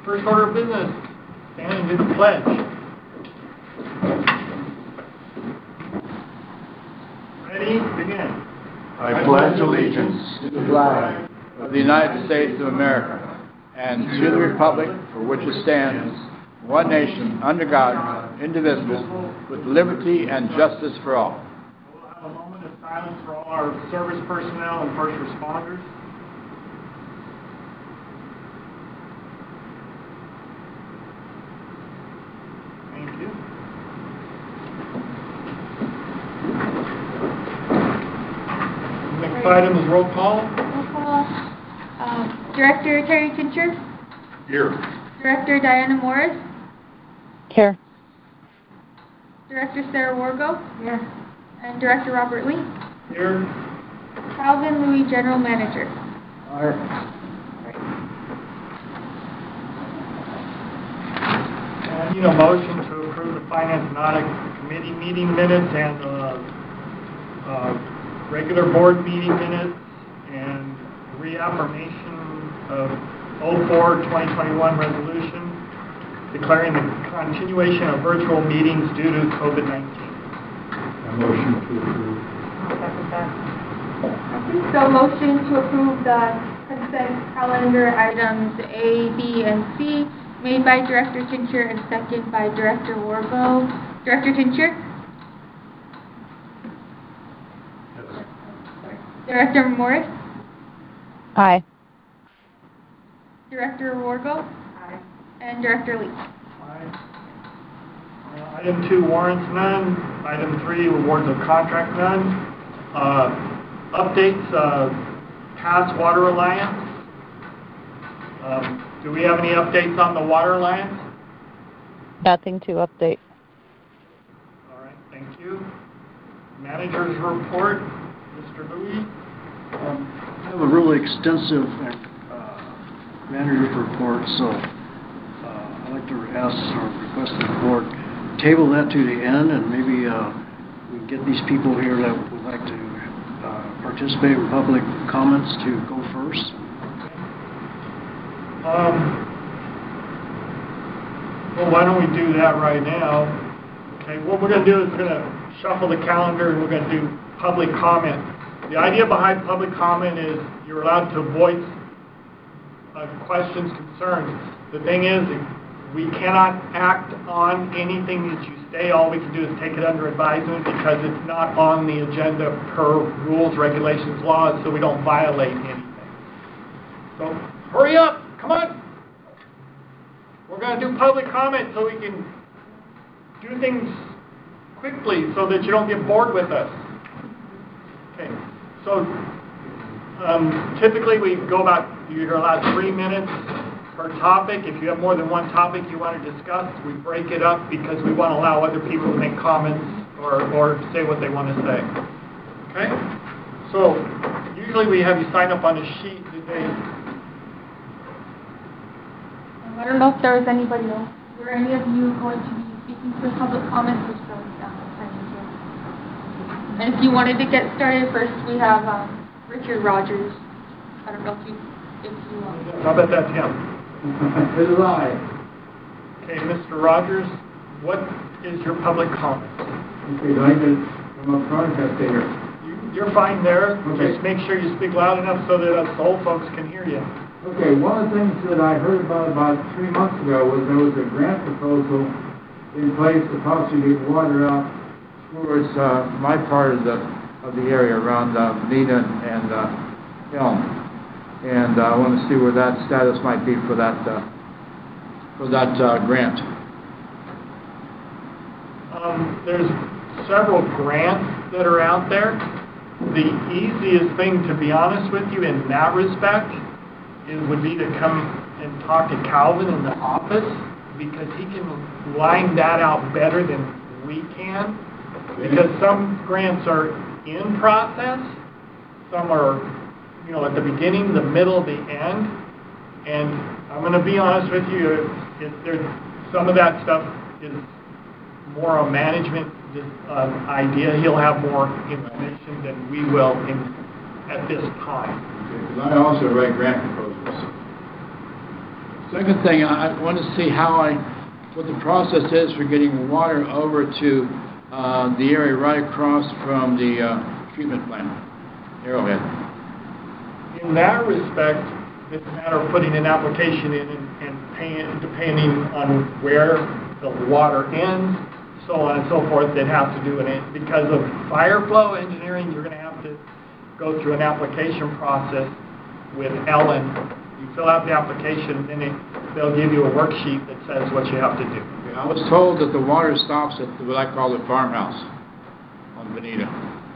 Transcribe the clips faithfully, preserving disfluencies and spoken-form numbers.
First order of business, stand and do the pledge. Ready? Begin. I pledge allegiance to the flag of the United States of America and to the republic for which it stands, one nation, under God, indivisible, with liberty and justice for all. We'll have a moment of silence for all our service personnel and first responders. Thank you. Next item is roll call. Roll call. Um, Director Terry Tincher. Here. Director Diana Morris. Here. Director Sarah Wargo. Here. And Director Robert Lee. Here. Calvin Louis, General Manager. Here. I need a motion to approve the Finance and Audit Committee meeting minutes and uh, uh, regular board meeting minutes and reaffirmation of oh four twenty twenty-one resolution declaring the continuation of virtual meetings due to COVID nineteen. A motion to approve. I'll second that. So motion to approve the consent calendar items A, B, and C made by Director Tincher and second by Director Wargo. Director Tincher? Yes. Director Morris? Aye. Director Wargo? Aye. And Director Lee? Aye. Uh, item two, warrants none. Item three, awards of contract none. Uh, updates, uh, past Water Alliance. Um, do we have any updates on the Water Alliance? Nothing to update. All right, thank you. Managers report, Mister Louis. Um, I have a really extensive uh, manager's report, so uh, I'd like to ask or request that the board table that to the end, and maybe uh, we can get these people here that would like to uh, participate in public comments to go first. Um, well, why don't we do that right now? Okay, what we're going to do is we're going to shuffle the calendar and we're going to do public comment. The idea behind public comment is you're allowed to voice uh, questions, concerns. The thing is, we cannot act on anything that you say. All we can do is take it under advisement because it's not on the agenda per rules, regulations, laws, so we don't violate anything. So hurry up, come on. We're going to do public comment so we can do things quickly so that you don't get bored with us. Okay, so um, typically we go about, you're allowed three minutes per topic. If you have more than one topic you want to discuss, we break it up because we want to allow other people to make comments or, or say what they want to say. Okay? So usually we have you sign up on a sheet. Did they? I don't know if there was anybody else. Were any of you going to be speaking for public comments or so? And if you wanted to get started first, we have um, Richard Rogers. I don't know if you, if you want. How about that, Tim? It is I. Okay, Mister Rogers, what is your public comment? Okay, do I get from up front or stay here? You, you're fine there. Okay. Just make sure you speak loud enough so that us old folks can hear you. Okay, one of the things that I heard about about three months ago was there was a grant proposal in place to possibly get water out towards uh, my part of the of the area around uh, Nina and uh, Elm, and uh, I want to see where that status might be for that uh, for that uh, grant. Um, there's several grants that are out there. The easiest thing, to be honest with you, in that respect, is would be to come and talk to Calvin in the office because he can line that out better than we can. Because some grants are in process, some are, you know, at the beginning, the middle, the end. And I'm going to be honest with you, it, there's, some of that stuff is more a management uh, idea. He'll have more information than we will in, at this time. Because I also write grant proposals. Second thing, I I want to see how I, what the process is for getting water over to uh, the area right across from the uh, treatment plant, Arrowhead. In that respect, it's a matter of putting an application in and, and paying, depending on where the water ends, so on and so forth, they'd have to do it. Because of fire flow engineering, you're going to have to go through an application process with Ellen. You fill out the application, and then it, they'll give you a worksheet that says what you have to do. I was told that the water stops at what I call the farmhouse on Bonita.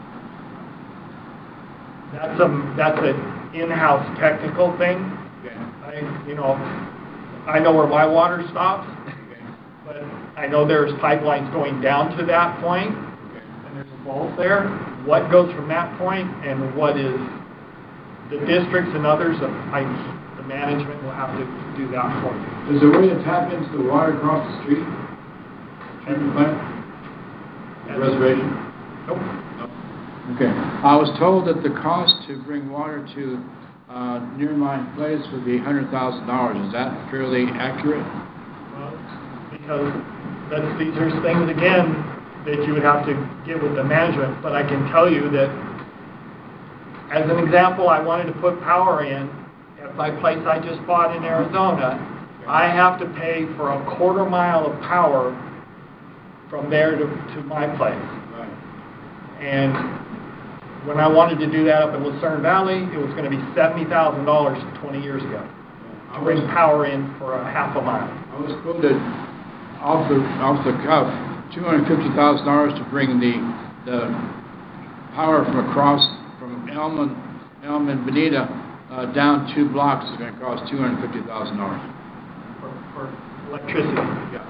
That's a that's an in-house technical thing. Okay. I you know I know where my water stops, Okay. but I know there's pipelines going down to that point, Okay. and there's a vault there. What goes from that point, and what is the districts and others, I, the management will have to do that for you. Is there a way to tap into the water across the street? Treatment plant? And- Reservation? Nope. Okay. I was told that the cost to bring water to uh, near my place would be one hundred thousand dollars. Is that fairly accurate? Well, because that's, these are things, again, that you would have to get with the management. But I can tell you that, as an example, I wanted to put power in at my place I just bought in Arizona. I have to pay for a quarter mile of power from there to, to my place. Right. And when I wanted to do that up in Lucerne Valley, it was going to be seventy thousand dollars twenty years ago to bring power in for a half a mile. I was quoted off the off the cuff two hundred fifty thousand dollars to bring the the power from across from Elm and Elm and Bonita uh, down two blocks is going to cost two hundred fifty thousand dollars For, for electricity. Yeah.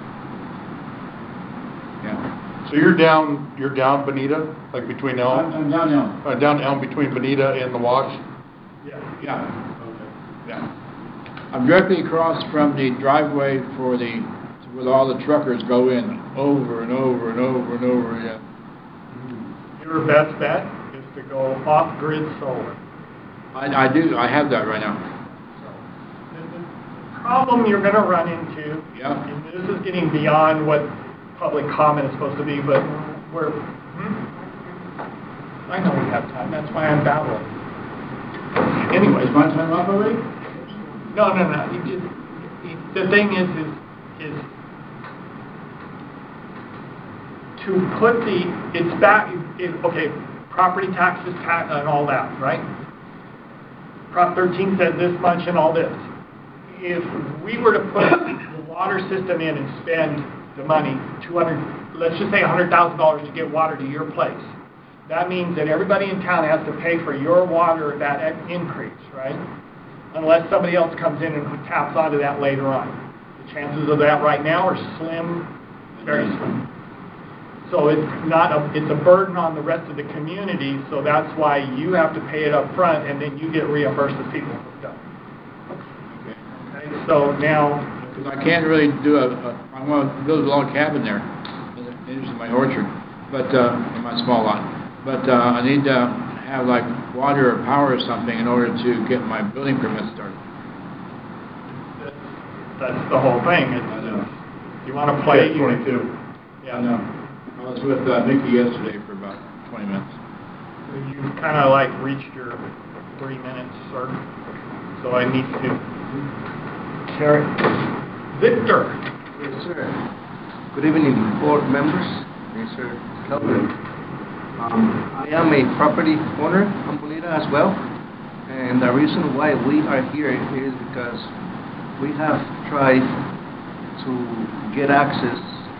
Yeah. So you're down, you're down Bonita, like between I'm, Elm, I'm down now. uh, down Elm between Bonita and the wash? Yeah. Yeah. Okay. Yeah. I'm directly across from the driveway for the where all the truckers go in over and over and over and over again. Your best bet is to go off-grid solar. I, I do. I have that right now. The, the problem you're going to run into, Yeah. and this is getting beyond what public comment is supposed to be, but we're, hmm? I know we have time, that's why I'm babbling. Anyways, Is my time up already? no, no, no, you just, the thing is, is, is to put the, it's back, it, okay, property taxes, tax, and all that, right? Prop thirteen said this much and all this. If we were to put the water system in and spend the money, two hundred, let's just say one hundred thousand dollars to get water to your place, that means that everybody in town has to pay for your water, that increase, right? Unless somebody else comes in and taps onto that later on. The chances of that right now are slim, very slim. So it's not a, it's a burden on the rest of the community, so that's why you have to pay it up front, and then you get reimbursed as people hooked up. Okay. Okay, so now, Because I can't really do a, a I want to build a log cabin there, in my orchard, but uh, in my small lot. But uh, I need to have like water or power or something in order to get my building permit started. that's, that's the whole thing. It's, I know. you want to play, you, twenty-two. yeah. I know. I was with uh, Nikki yesterday for about twenty minutes. You kind of like reached your three minutes, sir. So I need to carry. Victor. Yes, sir. Good evening, board members, Mister Kelvin. Um, I am a property owner on Bonita as well, and the reason why we are here is because we have tried to get access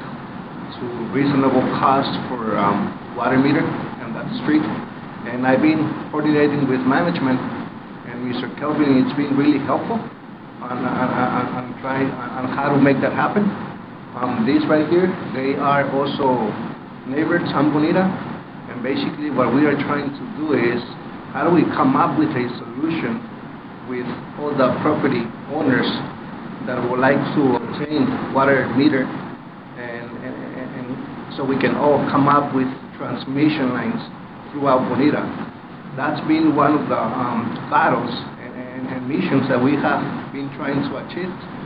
to reasonable cost for um, water meter on that street, and I've been coordinating with management, and Mister Kelvin, it's been really helpful on, on, on, on trying on how to make that happen. Um, these right here, they are also neighbors on Bonita, and basically what we are trying to do is how do we come up with a solution with all the property owners that would like to obtain water meter, and, and, and, and so we can all come up with transmission lines throughout Bonita. That's been one of the um, battles and, and, and missions that we have been trying to achieve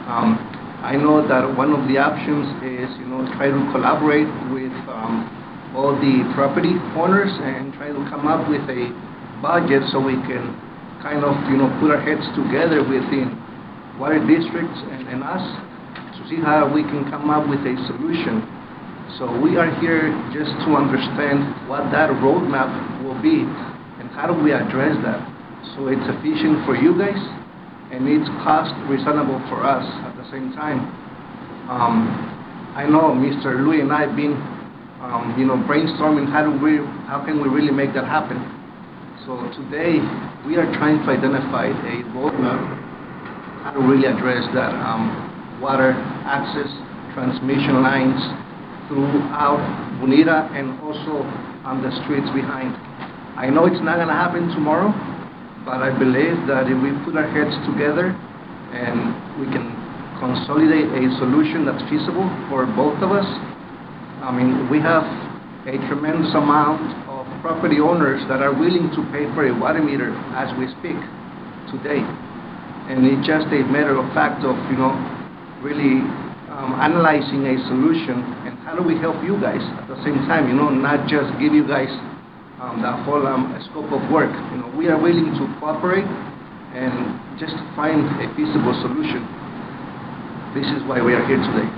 Um, I know that one of the options is, you know, try to collaborate with um, all the property owners and try to come up with a budget so we can kind of, you know, put our heads together within water districts and, and us to see how we can come up with a solution. So we are here just to understand what that roadmap will be and how do we address that so it's efficient for you guys and it's cost reasonable for us at the same time. Um, I know Mister Louis and I have been, um, you know, brainstorming how do we, how can we really make that happen. So today we are trying to identify a roadmap how to really address that um, water access transmission lines throughout Bonita and also on the streets behind. I know it's not going to happen tomorrow, but I believe that if we put our heads together and we can consolidate a solution that's feasible for both of us, I mean, we have a tremendous amount of property owners that are willing to pay for a water meter as we speak today. And it's just a matter of fact of, you know, really um, analyzing a solution and how do we help you guys at the same time, you know, not just give you guys um, the whole um, scope of work. You know, we are willing to cooperate and just find a feasible solution. This is why we are here today.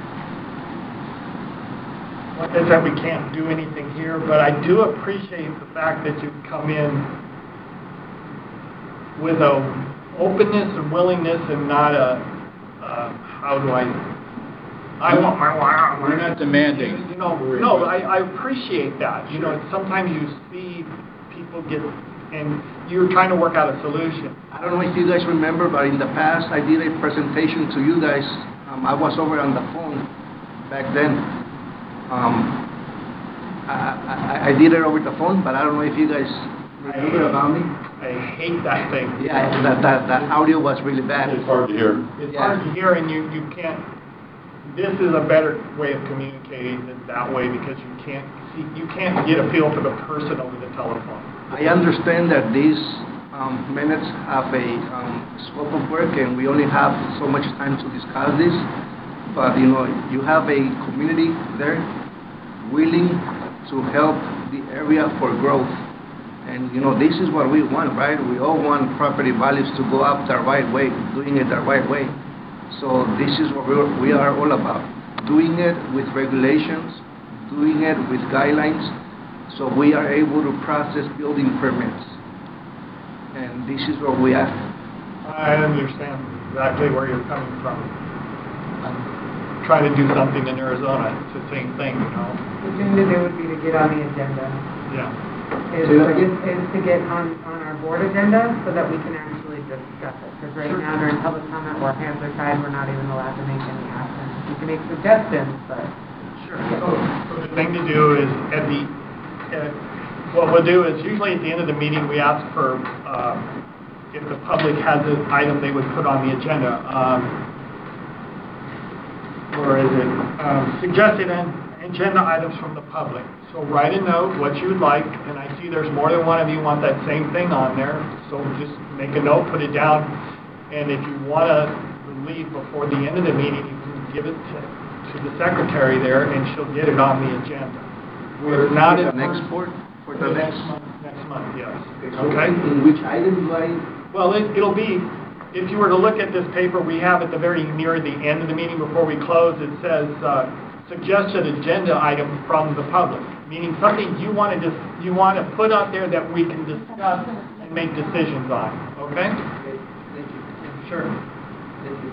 Like I said, we can't do anything here, but I do appreciate the fact that you've come in with a openness and willingness and not a, uh, how do I, I want my water. We're not demanding. You know, no, I, I appreciate that. You know, sometimes you see people get, and you're trying to work out a solution. I don't know if you guys remember, but in the past I did a presentation to you guys. Um, I was over on the phone back then. Um, I, I, I did it over the phone, but I don't know if you guys remember about me. I hate that thing. Yeah, that, that, that audio was really bad. It's hard to hear. It's Yeah. hard to hear, and you, you can't, this is a better way of communicating than that way because you can't see, you can't get a feel for the person over the telephone. I understand that these um, minutes have a um, scope of work and we only have so much time to discuss this, but you know, you have a community there willing to help the area for growth. And you know, this is what we want, right? We all want property values to go up the right way, doing it the right way. So this is what we're, we are all about, doing it with regulations, doing it with guidelines, so we are able to process building permits. And this is where we are. I understand exactly where you're coming from. I'm trying to do something in Arizona. It's the same thing, you know? The thing to do would be to get on the agenda. Yeah. Is to get, is to get on, on our board agenda so that we can actually discuss it. Because right now during public comment, our hands are tied, we're not even allowed to make any action. We can make suggestions, but... Sure. So, so the thing to do is, at the, uh, what we'll do is, usually at the end of the meeting, we ask for, uh, if the public has an item they would put on the agenda. Um, or is it, um, suggested an agenda items from the public. So write a note, what you would like, and I see there's more than one of you want that same thing on there, so just make a note, put it down, and if you want to leave before the end of the meeting, you can give it to, to the secretary there, and she'll get it on the agenda. We're not the at next board? For the next next... month, next month, yes. So Okay? in which item do I... Well, it, it'll be, if you were to look at this paper we have at the very near the end of the meeting before we close, it says, uh, suggested agenda item from the public, meaning something you want to just you want to put out there that we can discuss and make decisions on. Okay? Okay, thank you. Sure. Thank you.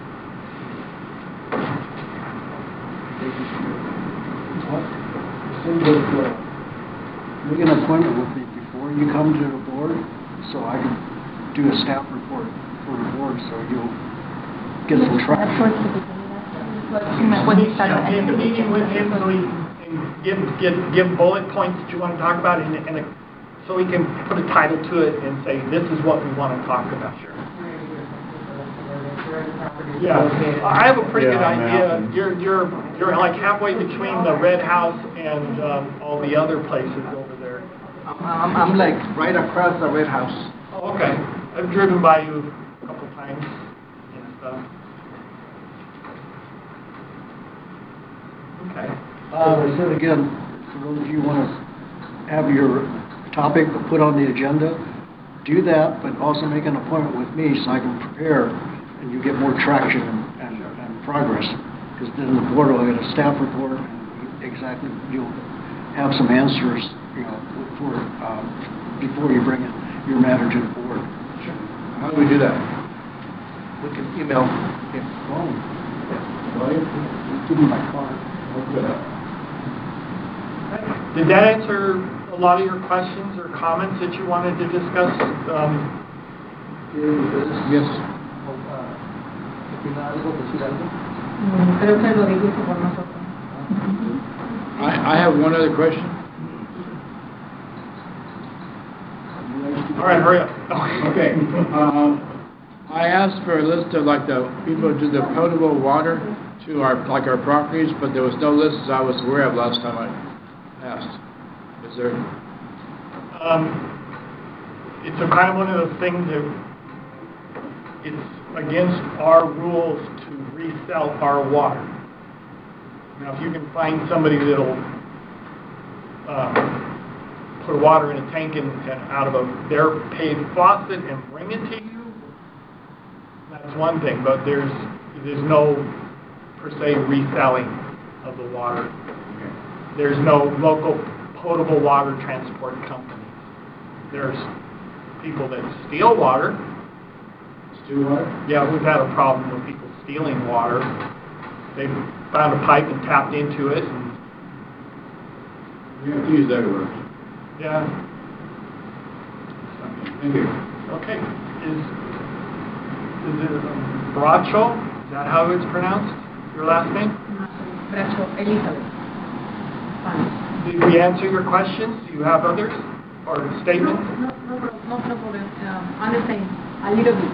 Thank you, sir. Same with, uh, make an appointment with me before you come to the board, so I can do a staff report for the board, so you'll get some traction. When you start Yeah, in the meeting with him, so he can give give give bullet points that you want to talk about, and, and a, so we can put a title to it and say this is what we want to talk about. Sure. Yeah, I have a pretty Yeah, good I'm idea. out. You're you're you're like halfway between the Red House and um, all the other places over there. I'm, I'm, I'm like right across the Red House. Oh, okay. I've driven by you a couple times and stuff. Okay. As I said again, for those of you who want to have your topic put on the agenda, do that, but also make an appointment with me so I can prepare and you get more traction and, and, and progress. Because then the board will get a staff report and exactly you'll have some answers, you know, for, um, before you bring it, your matter to the board. Sure. How do we do that? We can email him. Oh. Well, Give me my card. Did that answer a lot of your questions or comments that you wanted to discuss? Um, yes. Creo que lo dijiste por nosotros. I, I have one other question. all right, hurry up. Okay. Um, I asked for a list of like the people who do the potable water to our like our properties, but there was no list as I was aware of last time I asked. Is there? Um, it's a kind of one of those things that it's against our rules to resell our water. Now, if you can find somebody that'll um, put water in a tank and, and out of a their paid faucet and bring it to you, that's one thing. But there's there's no per se reselling of the water. There's no local potable water transport companies. There's people that steal water. Steal water? Yeah, we've had a problem with people stealing water. They found a pipe and tapped into it. And We have to use everywhere. yeah. Thank you. Okay. Is is it um, Bracho? Is that how it's pronounced? Your last name? Bracho, Elizabeth. Fine. Did we answer your questions? Do you have others or statements? No, no, no, no, no problem. Um, understand a little bit.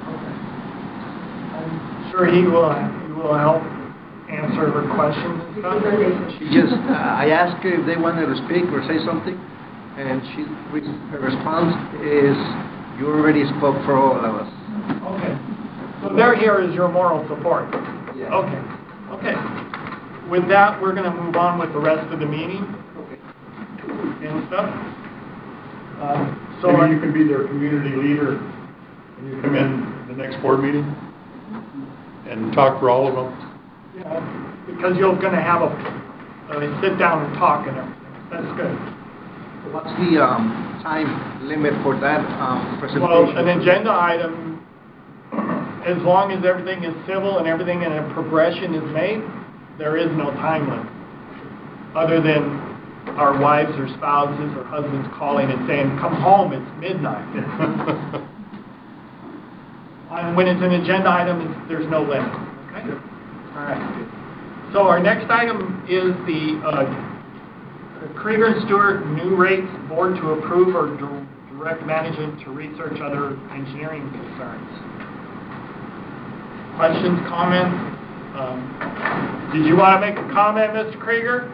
I'm sure he will. He will help answer her questions and stuff. She just, uh, I asked her if they wanted to speak or say something, and she, her response is, you already spoke for all of us. Okay. So they're here as your moral support. Yeah. Okay. Okay. With that, we're going to move on with the rest of the meeting and stuff. Um, so Maybe you can be their community leader when you come in the next board meeting and talk for all of them. Yeah, because you're going to have a, a sit down and talk and everything. That's good. What's the um, time limit for that um, presentation? Well, an agenda item, as long as everything is civil and everything in a progression is made, there is no time limit. Other than our wives or spouses or husbands calling and saying, come home, it's midnight. And when it's an agenda item, it's, there's no limit. Okay? All right. So our next item is the uh, Krieger and Stewart new rates board to approve or direct management to research other engineering concerns. Questions, comments? Um, did you want to make a comment, Mister Krieger?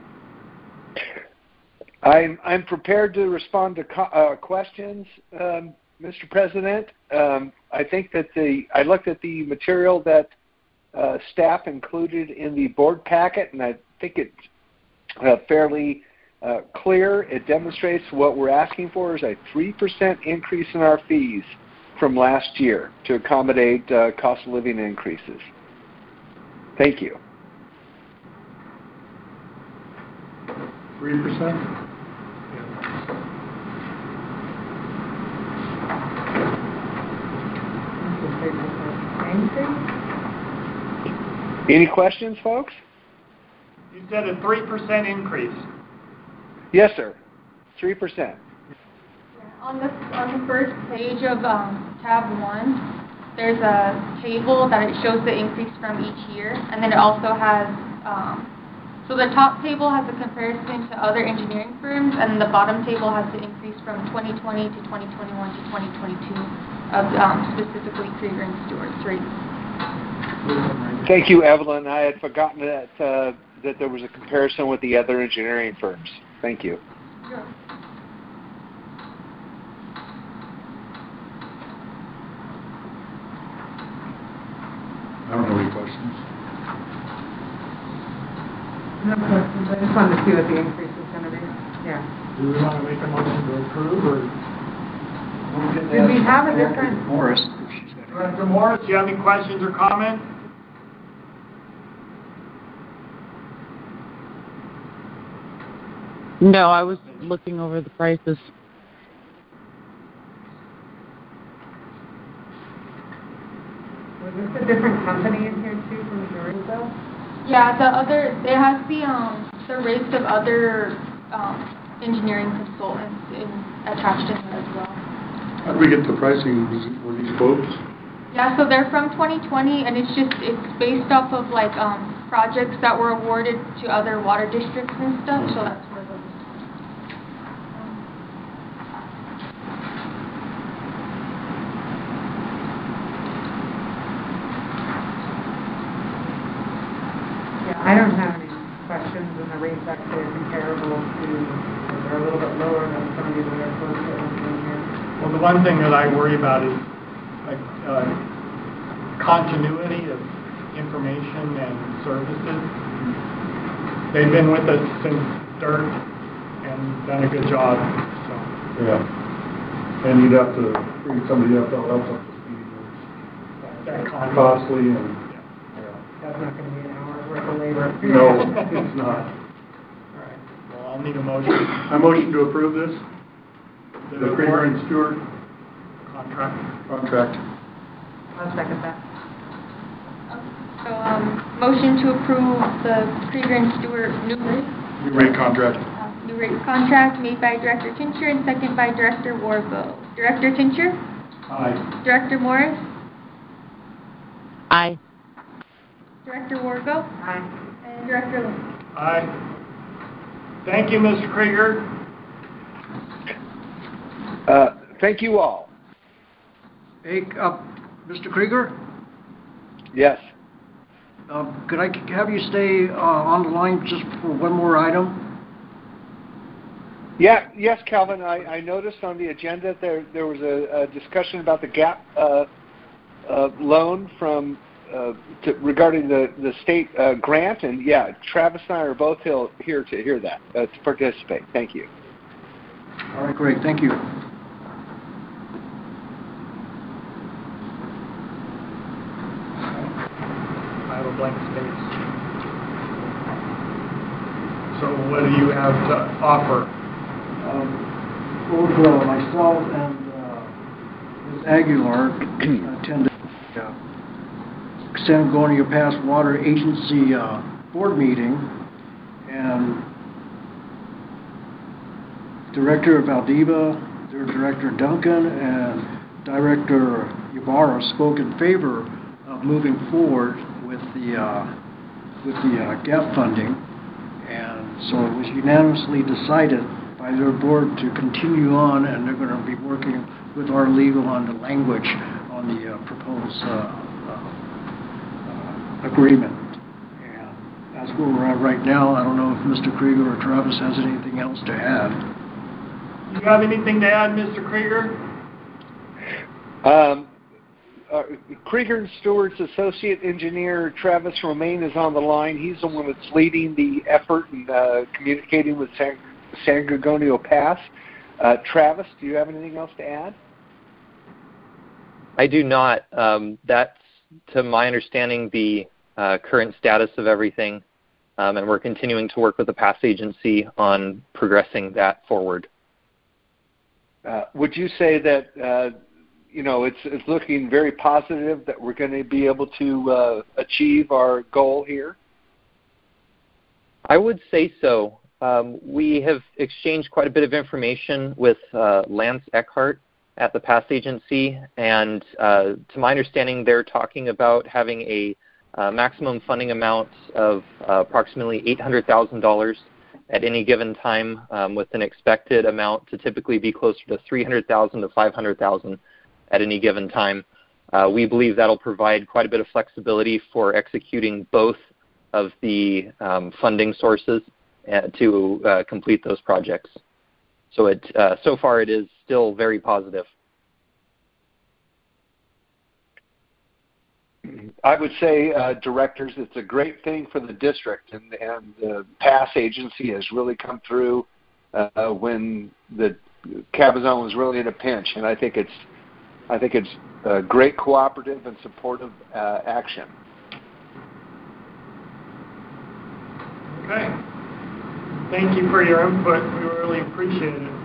I'm I'm prepared to respond to co- uh, questions, um, Mister President. Um, I think that the I looked at the material that uh, staff included in the board packet, and I think it's uh, fairly uh, clear. It demonstrates what we're asking for is a three percent increase in our fees from last year to accommodate uh, cost of living increases. Thank you. Three percent? Any questions, folks? You said a three percent increase. Yes, sir. three percent. On the, on the first page of um, tab one, there's a table that it shows the increase from each year, and then it also has, um, so the top table has a comparison to other engineering firms, and the bottom table has the increase from twenty twenty to twenty twenty-one to twenty twenty-two of um, specifically Krieger and Stewart's rates. Thank you, Evelyn. I had forgotten that uh, that there was a comparison with the other engineering firms. Thank you. Sure. I don't have any questions. No questions. I just wanted to see what the increase was going to be. Yeah. Do we want to make a motion to approve, or? Did we have a different? Morris, if she's got it. Director Morris, do you have any questions or comments? No, I was looking over the prices. Was this a different company in here too from Dorigo? Yeah, the other, it has the, um, the rates of other, um, engineering consultants in, attached in there as well. How did we get the pricing? Were these quotes? Yeah, so they're from twenty twenty, and it's just, it's based off of like, um, projects that were awarded to other water districts and stuff, so that's where those. Yeah, I don't have any questions, and the rates actually are comparable to, they're a little bit lower than some of the other quotes that we've seen here. Well, the one thing that I worry about is like uh, continuity of information and services. They've been with us since dirt and done a good job. So Yeah. And you'd have to bring somebody up, up to speed. that It's con- costly and, yeah. yeah. That's not going to be an hour's worth of labor. No, it's not. All right. Well, I'll need a motion. I motion to approve this, the Kramer and Stewart Contract. contract. I'll second that. So, um, motion to approve the Krieger and Stewart new rate, New rate contract. uh, new rate contract made by Director Tincher and second by Director Wargo. Director Tincher? Aye. Director Morris? Aye. Director Wargo? Aye. And Director Lynn? Aye. Thank you, Mister Krieger. Uh, thank you all. Hey, uh, Mister Krieger, Yes. uh, could I have you stay uh, on the line just for one more item? Yeah, yes, Calvin. I, I noticed on the agenda there there was a, a discussion about the GAP uh, uh, loan from uh, to, regarding the the state uh, grant, and yeah, Travis and I are both here, here to hear that uh, to participate. Thank you. All right, great, thank you. I have a blank space. So what do you have to offer? Um, both uh, myself and uh, Miz Aguilar attended the uh, San Antonio Pass Water Agency uh, board meeting, and Director Valdeva, their Director Duncan, and Director Ybarra spoke in favor of moving forward with the uh, with the uh, GAP funding, and so it was unanimously decided by their board to continue on, and they're going to be working with our legal on the language on the uh, proposed uh, uh, uh, agreement. And that's where we're at right now. I don't know if Mister Krieger or Travis has anything else to add. Do you have anything to add, Mister Krieger? Um, uh, Krieger and Stewart's associate engineer Travis Romaine is on the line. He's the one that's leading the effort and uh, communicating with San, San Gorgonio Pass. Uh, Travis, do you have anything else to add? I do not. Um, that's, to my understanding, the uh, current status of everything, um, and we're continuing to work with the Pass Agency on progressing that forward. Uh, would you say that uh, you know it's, it's looking very positive that we're going to be able to uh, achieve our goal here? I would say so. Um, we have exchanged quite a bit of information with uh, Lance Eckhart at the Pass Agency, and uh, to my understanding, they're talking about having a uh, maximum funding amount of uh, approximately eight hundred thousand dollars at any given time, um, with an expected amount to typically be closer to three hundred thousand dollars to five hundred thousand dollars at any given time. Uh, we believe that'll provide quite a bit of flexibility for executing both of the um, funding sources uh, to uh, complete those projects. So it uh, so far it is still very positive. I would say, uh, directors, it's a great thing for the district, and, and the pass agency has really come through uh, when the Cabazon was really in a pinch, and I think it's, I think it's a great cooperative and supportive uh, action. Okay. Thank you for your input. We really appreciate it.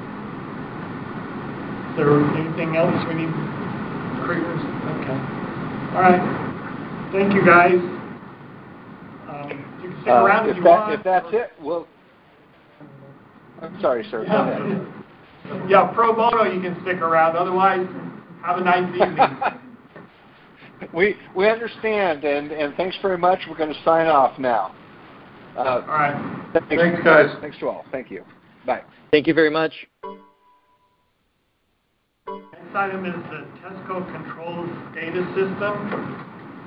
Is there anything else we need? Okay. All right. Thank you, guys. Um, you can stick Uh, around if, if, you that, want. if that's it, well, I'm sorry, sir. Yeah. Go ahead. Yeah, pro bono, you can stick around. Otherwise, have a nice evening. we we understand, and, and thanks very much. We're going to sign off now. Uh, all right. Thanks, thanks, guys. Thanks to all. Thank you. Bye. Thank you very much. Next item is the Tesco Controls SCADA system.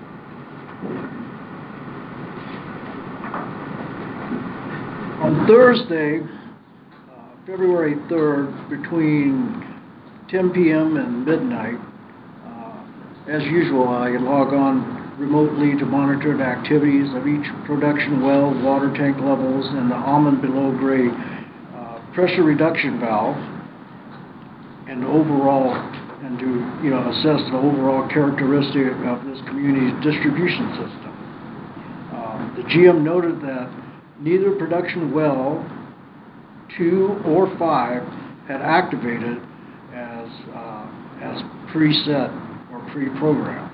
On Thursday, uh, February third, between ten p.m. and midnight, uh, as usual, I log on remotely to monitor the activities of each production well, water tank levels, and the Almond below grade uh, pressure reduction valve, and overall, and to you know assess the overall characteristic of this community's distribution system. Uh, the G M noted that neither production well two or five had activated as uh, as preset or pre-programmed.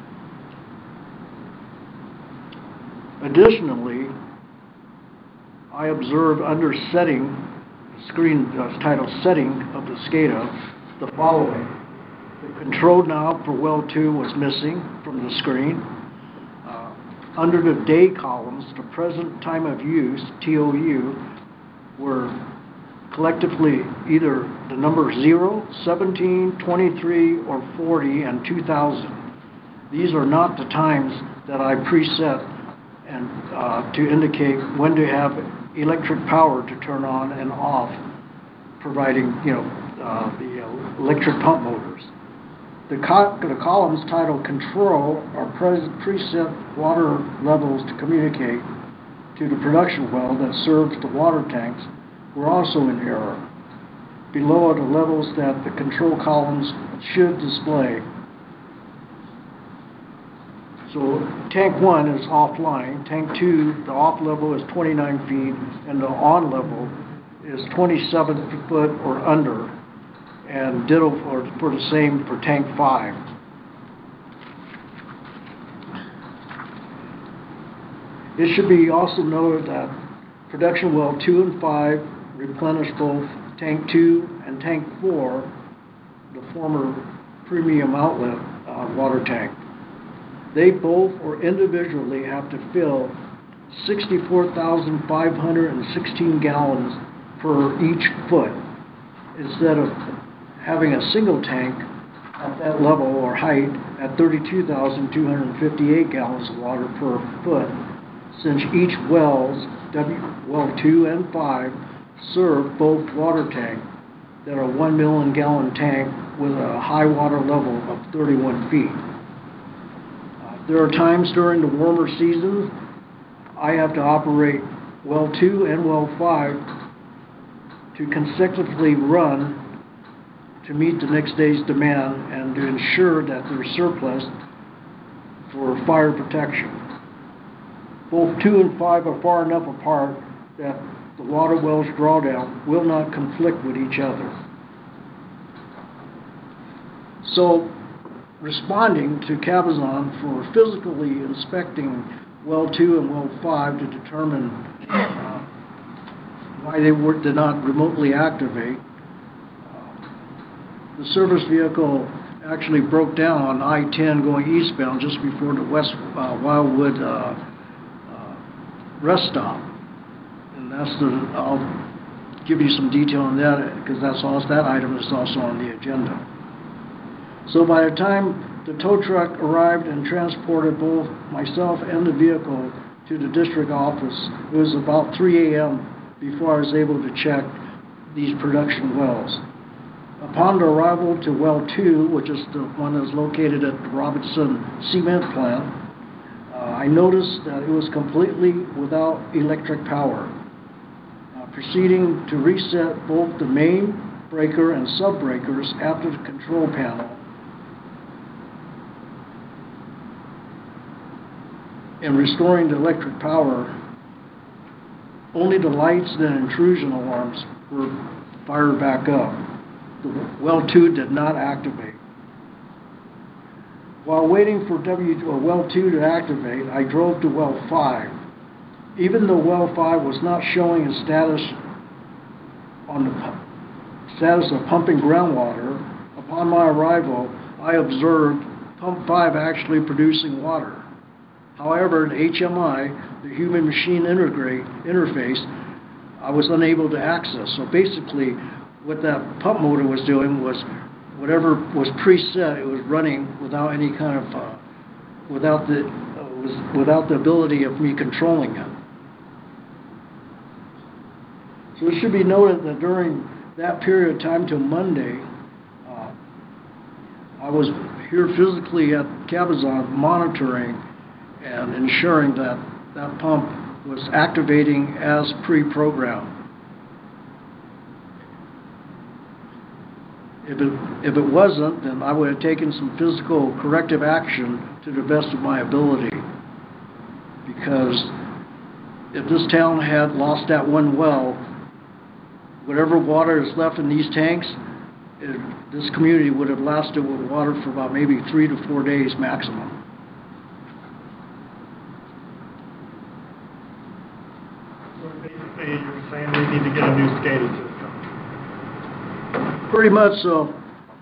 Additionally, I observed under setting, the screen uh, title setting of the SCADA, the following. The control knob for well two was missing from the screen. Uh, under the day columns, the present time of use, T O U, were collectively either the number zero, seventeen, twenty-three, or forty, and two thousand. These are not the times that I preset and uh, to indicate when to have electric power to turn on and off, providing you know uh, the uh, electric pump motors. The, co the columns titled Control are pre preset water levels to communicate to the production well that serves the water tanks were also in error. Below are the levels that the control columns should display. So tank one is offline, tank two, the off level is twenty-nine feet, and the on level is twenty-seven foot or under, and ditto for, for the same for tank five. It should be also noted that production well two and five replenish both tank two and tank four, the former premium outlet uh, water tank. They both or individually have to fill sixty-four thousand five hundred sixteen gallons per each foot, instead of having a single tank at that level or height at thirty-two thousand two hundred fifty-eight gallons of water per foot, since each wells, W, well two and five, serve both water tank that are one million gallon tank with a high water level of thirty-one feet. There are times during the warmer seasons I have to operate well two and well five to consecutively run to meet the next day's demand and to ensure that there's surplus for fire protection. Both two and five are far enough apart that the water well's drawdown will not conflict with each other. So, responding to Cabazon for physically inspecting well two and well five to determine uh, why they were, did not remotely activate. Uh, the service vehicle actually broke down on I ten going eastbound just before the West uh, Wildwood uh, uh, rest stop. And that's the, I'll give you some detail on that because that's also, that item is also on the agenda. So by the time the tow truck arrived and transported both myself and the vehicle to the district office, it was about three A M before I was able to check these production wells. Upon the arrival to well two, which is the one that's located at the Robinson Cement Plant, uh, I noticed that it was completely without electric power. Uh, proceeding to reset both the main breaker and sub-breakers after the control panel, and restoring the electric power, only the lights and intrusion alarms were fired back up. The well two did not activate. While waiting for W uh, well two to activate, I drove to well five. Even though well five was not showing a status on the pu- status of pumping groundwater, upon my arrival, I observed pump five actually producing water. However, the H M I, the human machine integrate interface, I was unable to access. So basically, what that pump motor was doing was whatever was preset, it was running without any kind of, uh, without the, uh, was without the ability of me controlling it. So it should be noted that during that period of time till Monday, uh, I was here physically at Cabazon monitoring and ensuring that that pump was activating as pre-programmed. If it, if it wasn't, then I would have taken some physical corrective action to the best of my ability. Because if this town had lost that one well, whatever water is left in these tanks, it, this community would have lasted with water for about maybe three to four days maximum. So basically, you're saying we need to get a new SCADA system. Pretty much so.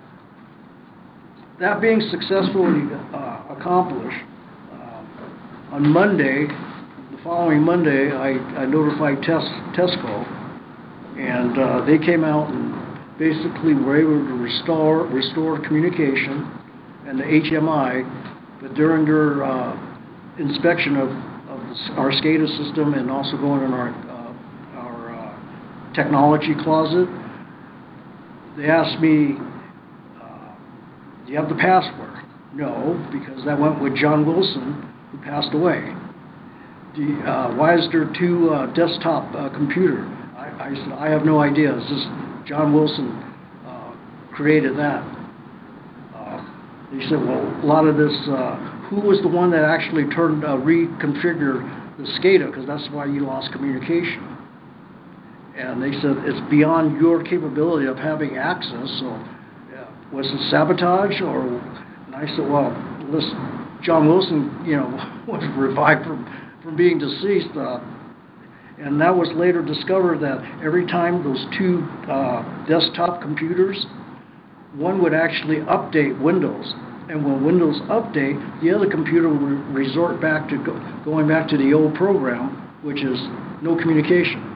That being successfully uh, accomplished, uh, on Monday, the following Monday, I, I notified Tes Tesco, and uh, they came out and basically were able to restore restore communication and the H M I, but during their uh, inspection of, of our SCADA system and also going in our, uh, our uh, technology closet, they asked me, uh, do you have the password? No, because that went with John Wilson, who passed away. Do you, uh, why is there two uh, desktop uh, computer? I, I said, I have no idea. It's just John Wilson uh, created that. Uh, he said, well, a lot of this, uh, who was the one that actually turned, uh, reconfigured the SCADA? Because that's why you lost communication. And they said, it's beyond your capability of having access, so uh, was it sabotage? Or, and I said, well, listen, John Wilson, you know, was revived from, from being deceased. Uh, and that was later discovered that every time those two uh, desktop computers, one would actually update Windows. And when Windows update, the other computer would resort back to go, going back to the old program, which is no communication.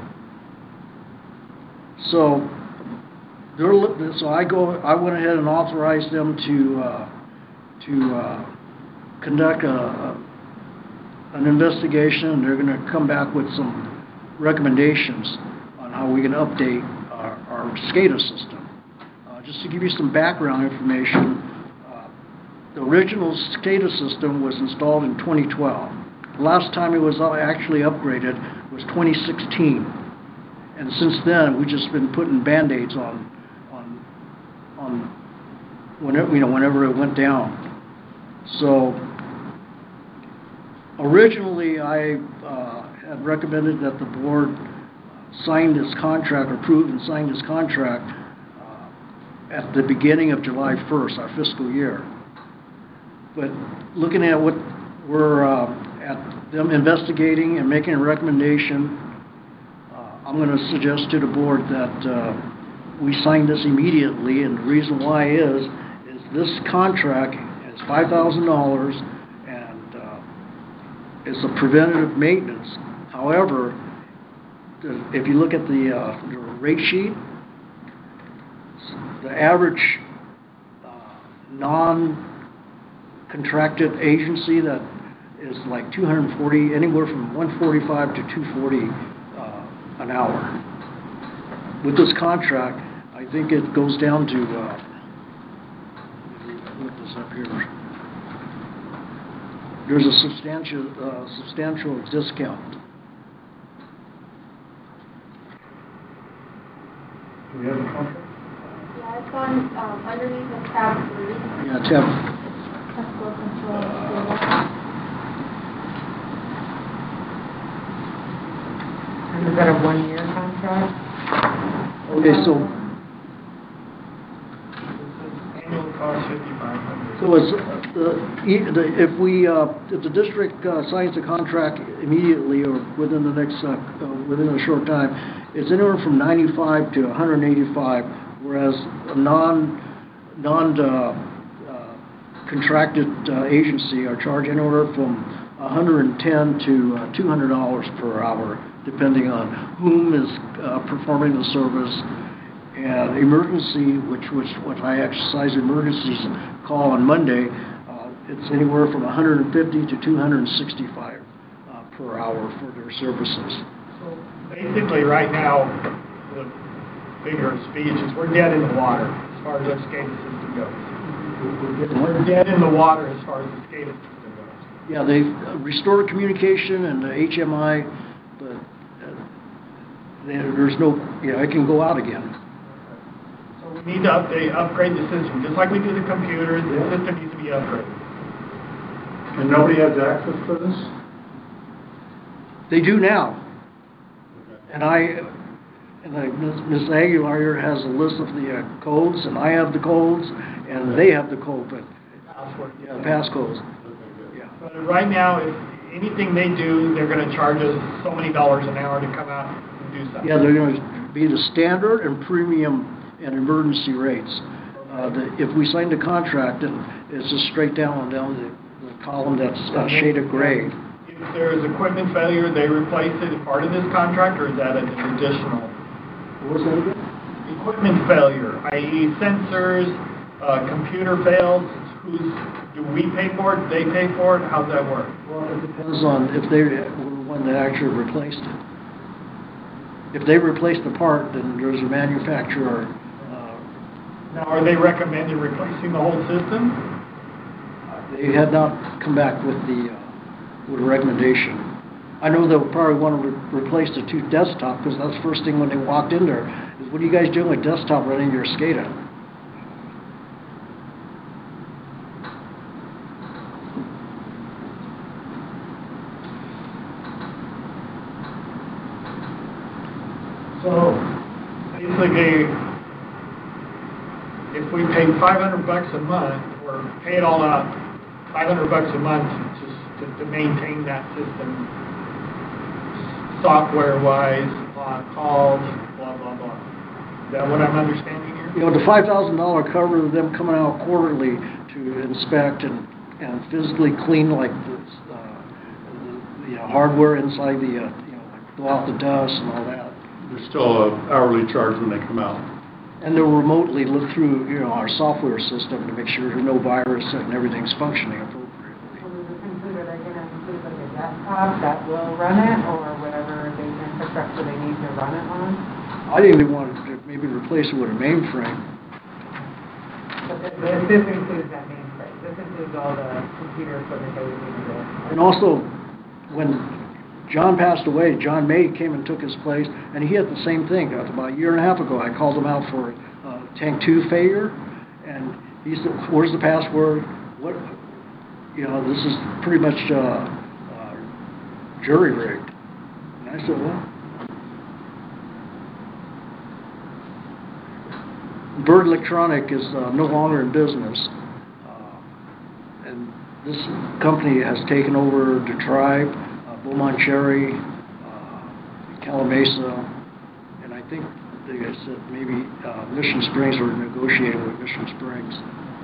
So, they're, so I go. I went ahead and authorized them to uh, to uh, conduct a, a, an investigation, and they're going to come back with some recommendations on how we can update our, our SCADA system. Uh, just to give you some background information, uh, the original SCADA system was installed in twenty twelve. The last time it was actually upgraded was twenty sixteen. And since then, we've just been putting Band-Aids on, on, on whenever, you know, whenever it went down. So, originally, I uh, had recommended that the board sign this contract, approve and sign this contract uh, at the beginning of July first, our fiscal year. But looking at what we're uh, at them investigating and making a recommendation, I'm going to suggest to the board that uh, we sign this immediately, and the reason why is, is this contract is five thousand dollars, and uh, it's a preventative maintenance. However, if you look at the, uh, the rate sheet, the average uh, non-contracted agency that is like two hundred forty, anywhere from one forty-five to two forty an hour. With this contract, I think it goes down to, uh, let me look this up here. there's a substantial, uh, substantial discount. Do we have a contract? Yeah, it's on, um, underneath the tab three. Yeah, tab. Pest control. Uh, And is that a one-year contract? Okay, so, Annual cost fifty-five hundred. so it's, uh, the, e- the- if we, uh, if the district uh, signs the contract immediately or within the next, uh, uh, within a short time, it's anywhere from ninety-five to one hundred eighty-five, whereas a non, non, uh, uh, contracted uh, agency are charged anywhere from one hundred ten to uh, two hundred dollars per hour, depending on whom is uh, performing the service. And emergency, which was what I exercise emergencies call on Monday, uh, it's anywhere from one hundred fifty to two hundred sixty-five uh, per hour for their services. So basically, right now, the figure of speech is we're dead in the water as far as our SCADA system goes. We're dead in the water as far as the SCADA system goes. Yeah, they've uh, restored communication and the H M I, but uh, there- there's no, you know, it can go out again. So we need to update, upgrade the system, just like we do the computers, the system needs to be upgraded. And nobody has access to this? They do now. And I, and I, Miz Aguilar here has a list of the uh, codes, and I have the codes, and they have the code, but, Password. yeah, the passcodes. Yeah. But right now, if anything they do, they're gonna charge us so many dollars an hour to come out and do something. Yeah, they're gonna be the standard and premium and emergency rates. Uh, the, if we sign the contract, and it's just straight down down the, the column that's uh, shaded gray. If there's equipment failure, they replace it as part of this contract, or is that an additional? What was that again? Equipment failure, that is sensors, uh, computer fails, who's, do we pay for it, they pay for it, how's that work? Well, it depends on if they were the one that actually replaced it. If they replaced the part, then there's a manufacturer. Uh, Now, are they recommending replacing the whole system? they had not come back with the uh, with a recommendation. I know they'll probably want to re replace the two desktop, because that's the first thing when they walked in there is, what are you guys doing with desktop running your SCADA? So, basically, if we pay five hundred bucks a month, or pay it all out, five hundred bucks a month just to, to maintain that system, software-wise, on calls, blah, blah, blah. Is that what I'm understanding here? You know, the five thousand dollar cover of them coming out quarterly to inspect and, and physically clean, like the, uh, the, the hardware inside the, uh, you know, like blow out the dust and all that. There's still an hourly charge when they come out. And they'll remotely look through, you know, our software system to make sure there's no virus and everything's functioning appropriately. So does this include, are they gonna include like a desktop that will run it, or whatever the infrastructure they need to run it on? I think they wanted to maybe replace it with a mainframe. But this, this includes that mainframe, this includes all the computer equipment that we need to do. And also, when John passed away, John May came and took his place, and he had the same thing. About a year and a half ago, I called him out for uh, tank two failure, and he said, "Where's the password? What? You know, this is pretty much uh, uh, jury rigged." And I said, "Well, Bird Electronic is uh, no longer in business, uh, and this company has taken over the tribe." Beaumont Cherry, uh, Calamasa, and I think they said maybe uh, Mission Springs were negotiating with Mission Springs.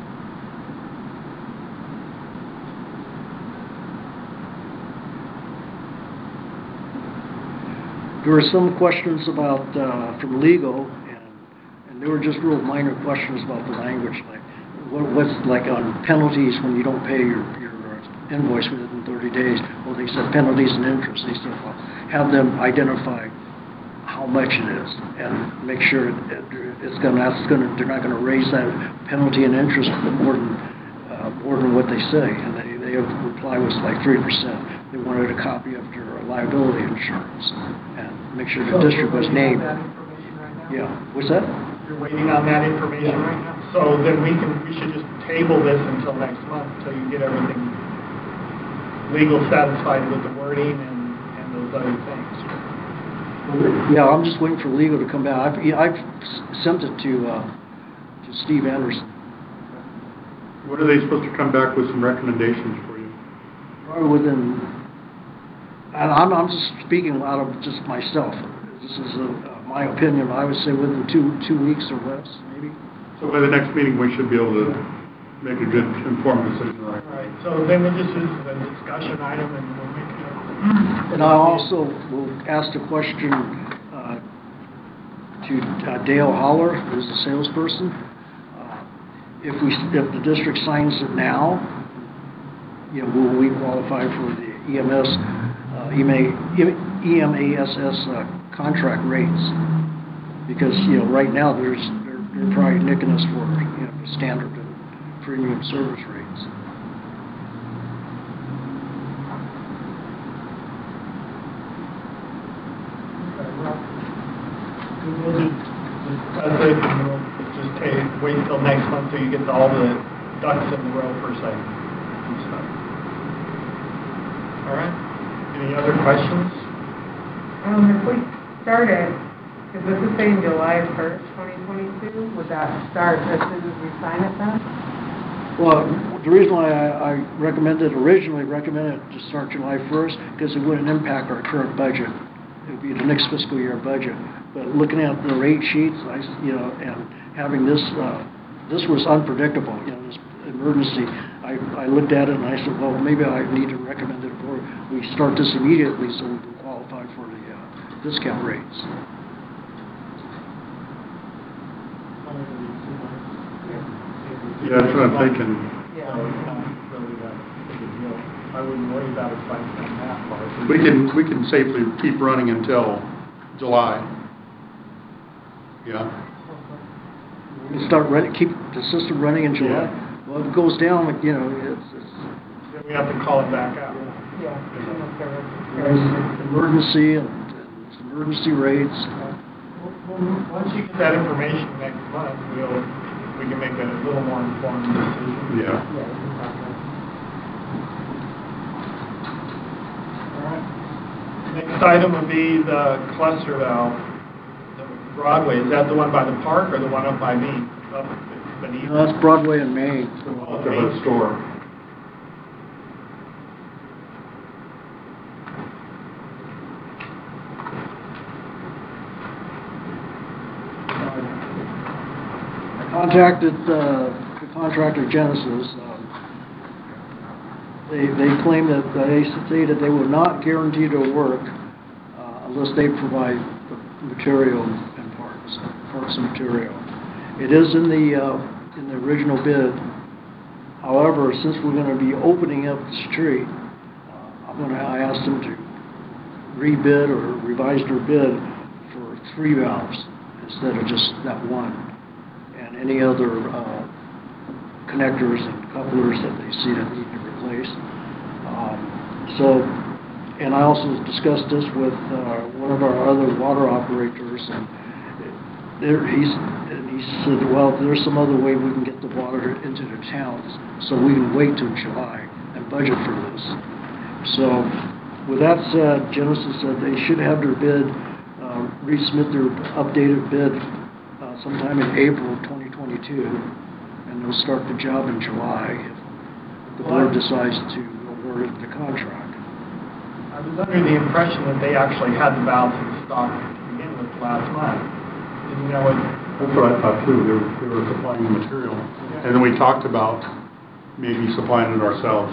There were some questions about uh, from legal, and, and they were just real minor questions about the language, like what, what's like on penalties when you don't pay your, your invoice within thirty days. Well, they said penalties and interest. They said, well, have them identify how much it is and make sure it, it's going to, that's going to, they're not going to raise that penalty and interest more than, uh, more than what they say. And they, their reply was like three percent. They wanted a copy of your liability insurance and make sure the district was named. Yeah, what's that? You're waiting on that information right now? So then we can, we should just table this until next month, until you get everything legal satisfied with the wording and, and those other things. Yeah, I'm just waiting for legal to come back. I've, I've sent it to, uh, to Steve Anderson. When are they supposed to come back with some recommendations for you? Probably within, and I'm, I'm just speaking out of just myself. This is a, uh, my opinion. I would say within two two weeks or less, maybe. So by the next meeting, we should be able to make a good informed decision on it. All right, so then we'll just use the discussion item and we'll make it. And I also will ask the question uh, to uh, Dale Holler, who's the salesperson. Uh, if we, if the district signs it now, you know, will we qualify for the E M S, uh, E M A S S uh, contract rates? Because you know, right now there's they're, they're probably nicking us for you know the standard and premium service rates. We'll just discuss it and we'll just take, wait until next month till you get all the ducks in the row per se. All right. Any other questions? Um, if we started, because this is saying July first, twenty twenty-two, would that start as soon as we sign it then? Well, the reason why I, I recommended, originally recommended to start July first, because it wouldn't impact our current budget. It would be the next fiscal year budget. But looking at the rate sheets, I, you know, and having this, uh, this was unpredictable, you know, this emergency. I, I looked at it and I said, well, maybe I need to recommend it before we start this immediately so we can qualify for the uh, discount rates. Yeah, that's what I'm thinking. Yeah. So it's not really that big a deal. I wouldn't worry about it signing on that part. We can, we can safely keep running until July. Yeah. We can start running, keep the system running in July. Yeah. Well, if it goes down, you know, it's, it's then we have to call it back out. Yeah. There's emergency and, and emergency rates. Well, once you get that information next month, we'll, we can make a little more informed decision. Yeah. All right. Next item would be the cluster valve, the Broadway. Is that the one by the park or the one up by me? Up beneath? No, that's Broadway and Main. Oh, the Hood store. Contacted uh, the contractor Genesis. Um, they they claim that uh, they stated they will not guarantee their work uh, unless they provide the material and parts, parts and material. It is in the uh, in the original bid. However, since we're going to be opening up the street, uh, I'm going to I asked them to rebid or revise their bid for three valves instead of just that one. And any other uh, connectors and couplers that they see that need to replace. Um, so, and I also discussed this with uh, one of our other water operators, and there he's and he said, well, there's some other way we can get the water into the towns, so we can wait till July and budget for this. So, with that said, Genesis said they should have their bid, uh, resubmit their updated bid Uh, sometime in April twenty twenty-two, and they'll start the job in July if the board decides to award the contract. I was under the impression that they actually had the valves in stock to begin with last month. Isn't that what? That's what I thought too. They were, they were supplying the material. Yeah. And then we talked about maybe supplying it ourselves.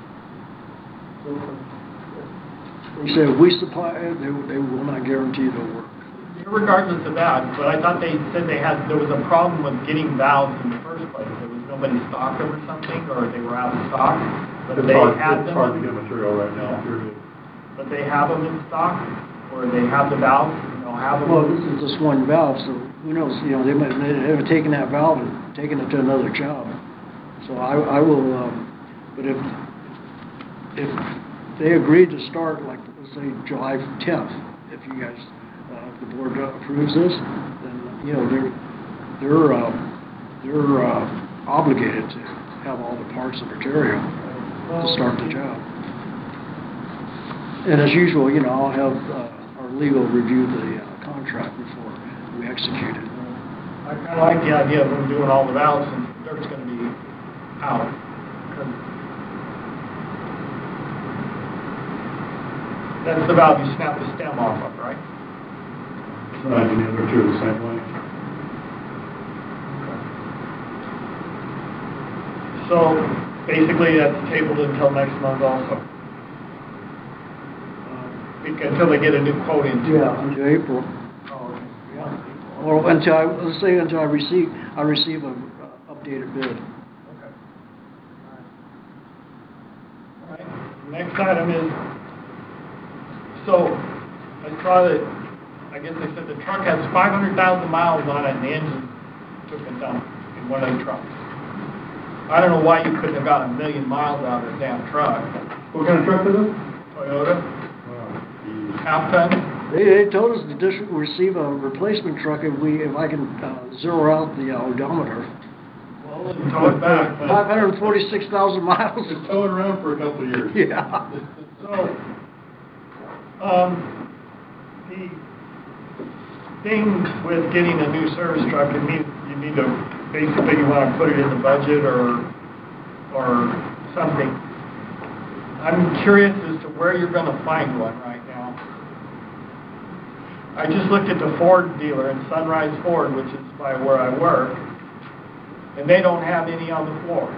They said if we supply it, they, they will not guarantee the work. Regardless of that, but I thought they said they had, there was a problem with getting valves in the first place. There was nobody stocked them or something, or they were out of stock, but It's they hard, had it's them. hard to get material right now, period. But they have them in stock, or they have the valves, and they'll have them. Well, this is just one valve, so who knows, you know, they might, they haven't taken that valve and taken it to another job. So I, I will, um, but if, if they agreed to start, like, let's say July tenth, if you guys, uh, if the board approves this, then, you know, they're, they're, uh, they're uh, obligated to have all the parts and material to start the job. And as usual, you know, I'll have uh, our legal review the uh, contract before we execute it. I kind of like the idea of them doing all the valves and the dirt's going to be out. That's the valve you snap the stem off of, right? Right, and the other two are the same way. So basically that's tabled until next month also. Uh, until they get a new quote in. Yeah, until April. Oh, okay. Yeah. Or until I, let's say until I receive, I receive a uh, updated bid. Okay. All right. All right. Next item is, so I saw that, I guess they said the truck has five hundred thousand miles on it and the engine took a dump in one of the trucks. I don't know why you couldn't have got a million miles out of the damn truck. What kind of truck is it? Toyota. Wow. Half ton. They, they told us the district will receive a replacement truck if we, if I can uh, zero out the uh, odometer. Well, then tow it back. five hundred forty-six thousand miles. Just tow it around for a couple of years. Yeah. So, um, the thing with getting a new service truck, it means you need to, basically you want to put it in the budget or, or something. I'm curious as to where you're going to find one right now. I just looked at the Ford dealer in Sunrise Ford, which is by where I work, and they don't have any on the floor.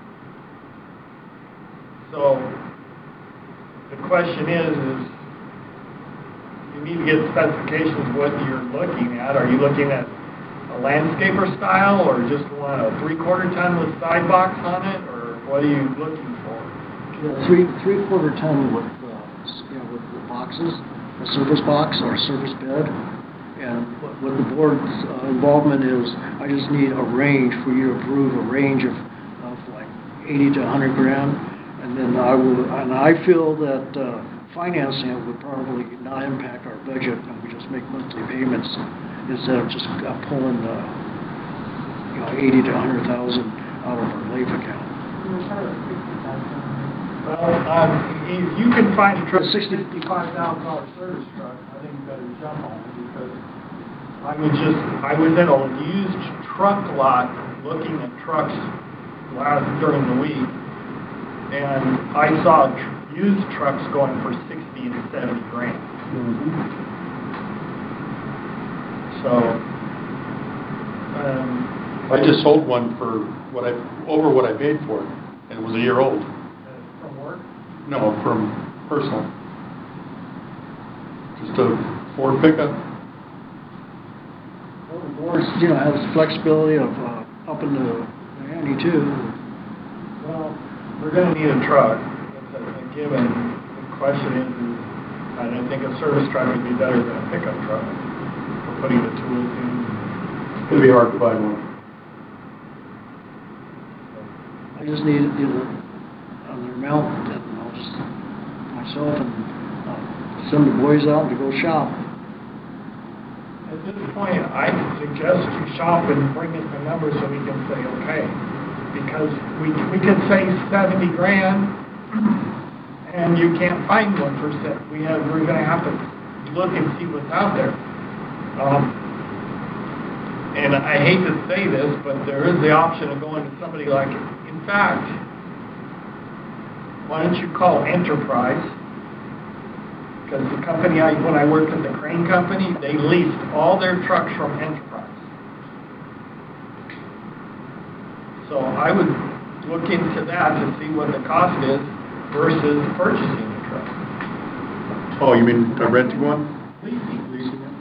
So the question is, is you need to get specifications what you're looking at. Are you looking at a landscaper style, or just want a three-quarter ton with side box on it, or what are you looking for? Yeah, three three quarter ton with uh, you know, with the boxes, a service box or a service bed, and what, what the board's uh, involvement is, I just need a range for you to approve a range of, of like eighty to a hundred grand, and then I will, and I feel that uh, financing it would probably not impact our budget, and we just make monthly payments instead of just uh, pulling uh, you know eighty to a hundred thousand out of our LAIF account. Well, um, if you can find a truck, sixty-five thousand dollar service truck, I think you better jump on it, because I was just, I was at a used truck lot looking at trucks last during the week, and I saw tr- used trucks going for sixty and seventy grand. Mm-hmm. So, um, I just sold one for what I, over what I paid for it, and it was a year old. from work? No, from personal. Just a Ford pickup. Well, the board, you know, has flexibility of uh, up in the ante too. Well, we're going to need a truck. That's a, a given. The question is, is, and I think a service truck would be better than a pickup truck for putting the tools in. It's going to be hard to find one. I just need, you know, an amount, and I'll just myself and uh, send the boys out to go shop. At this point, I suggest you shop and bring us the numbers so we can say okay, because we we could say seventy grand, and you can't find one for set. We have we're going to have to look and see what's out there. Um, and I hate to say this, but there is the option of going to somebody like, in fact, why don't you call Enterprise? Because the company, I, when I worked at the crane company, they leased all their trucks from Enterprise. So I would look into that to see what the cost is versus purchasing the truck. Oh, you mean uh, renting one? Leasing. Leasing it?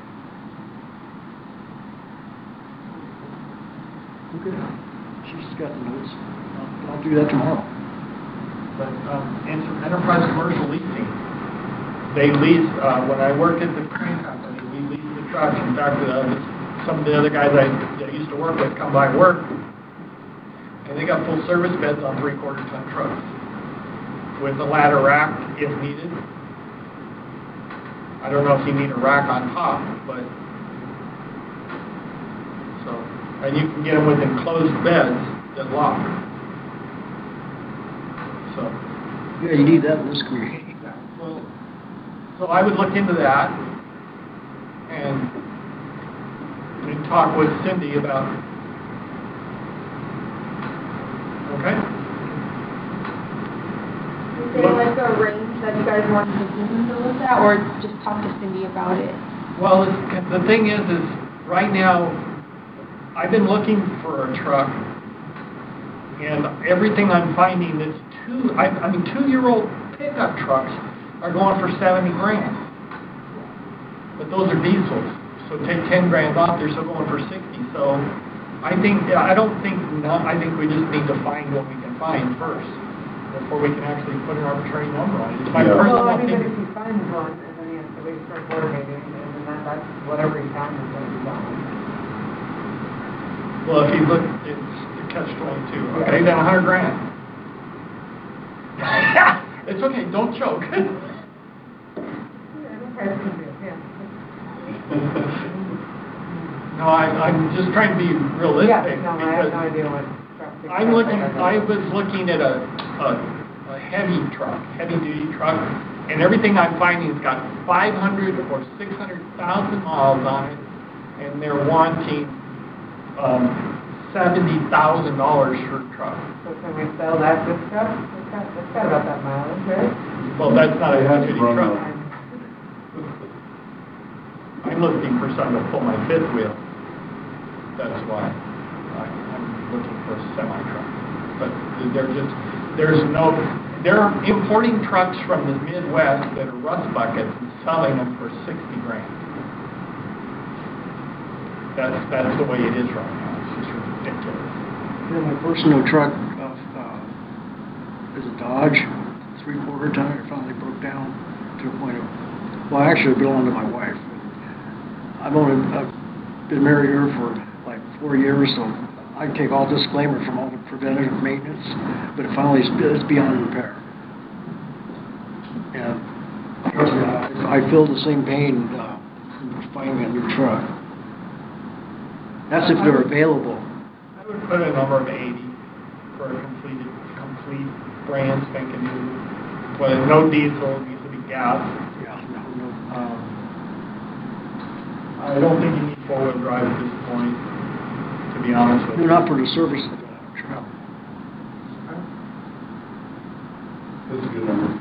Okay. She's got the notes. I'll, I'll do that tomorrow. But um, Enter- Enterprise Commercial Leasing, they lease, uh, when I worked at the crane company, we leased the trucks. In fact, uh, some of the other guys I, I used to work with come by work, and they got full service beds on three-quarter ton trucks for with a ladder rack if needed. I don't know if you need a rack on top, but so, and you can get them with enclosed beds that lock. So. Yeah, you need that in this community. Well, so I would look into that and, and talk with Cindy about. Okay. Is there like a range that you guys want the business to look at, or just talk to Cindy about it? Well, it's, the thing is, is right now, I've been looking for a truck, and everything I'm finding is two, I, I mean, two-year-old pickup trucks are going for seventy grand. But those are diesels, so take ten grand off, they're still going for sixty. So I think, I don't think, not, I think we just need to find what we can find first before we can actually put an arbitrary number on it. It's my Yeah. personal Well, I mean, but opinion. if he finds one, and then he has to wait for a board meeting, and then that, that's whatever he finds is going to be done. Well, if you look, it's the catch twenty-two. Okay, then a hundred grand. It's okay, don't choke. Yeah, no price can be, yeah. No, I, I'm just trying to be realistic. Yeah, no, I have because no idea what truck. they I'm got. looking, I was looking at a, a, a heavy truck, heavy duty truck, and everything I'm finding has got five hundred or six hundred thousand miles on it, and they're wanting, um, seventy thousand dollars for a truck. So can we sell that, this truck? It's got, it's got about that mileage, right? Well, that's not a It has heavy to duty run truck. the- I'm looking for something to pull my fifth wheel. That's why I, I'm looking for a semi truck. But they're just, there's no, they're importing trucks from the Midwest that are rust buckets and selling them for sixty grand. That's, that's the way it is right now. It's just ridiculous. You know, my personal truck uh, uh, is a Dodge, three-quarter ton. It finally broke down to a point of, well, actually it belonged to my wife. I've only I've been married to her for like four years, so I take all disclaimer from all the preventative maintenance, but it finally is it's beyond repair. And trust me, I, I feel the same pain uh, from finding a new truck. That's if they're available. I would put a number of eighty for a completed, complete brand spanking new. Well, no diesel, it needs to be gas. Yeah, no, no. Um, I don't think you need four-wheel drive at this point, to be honest with No, you. not for the service of the truck. That's a good number.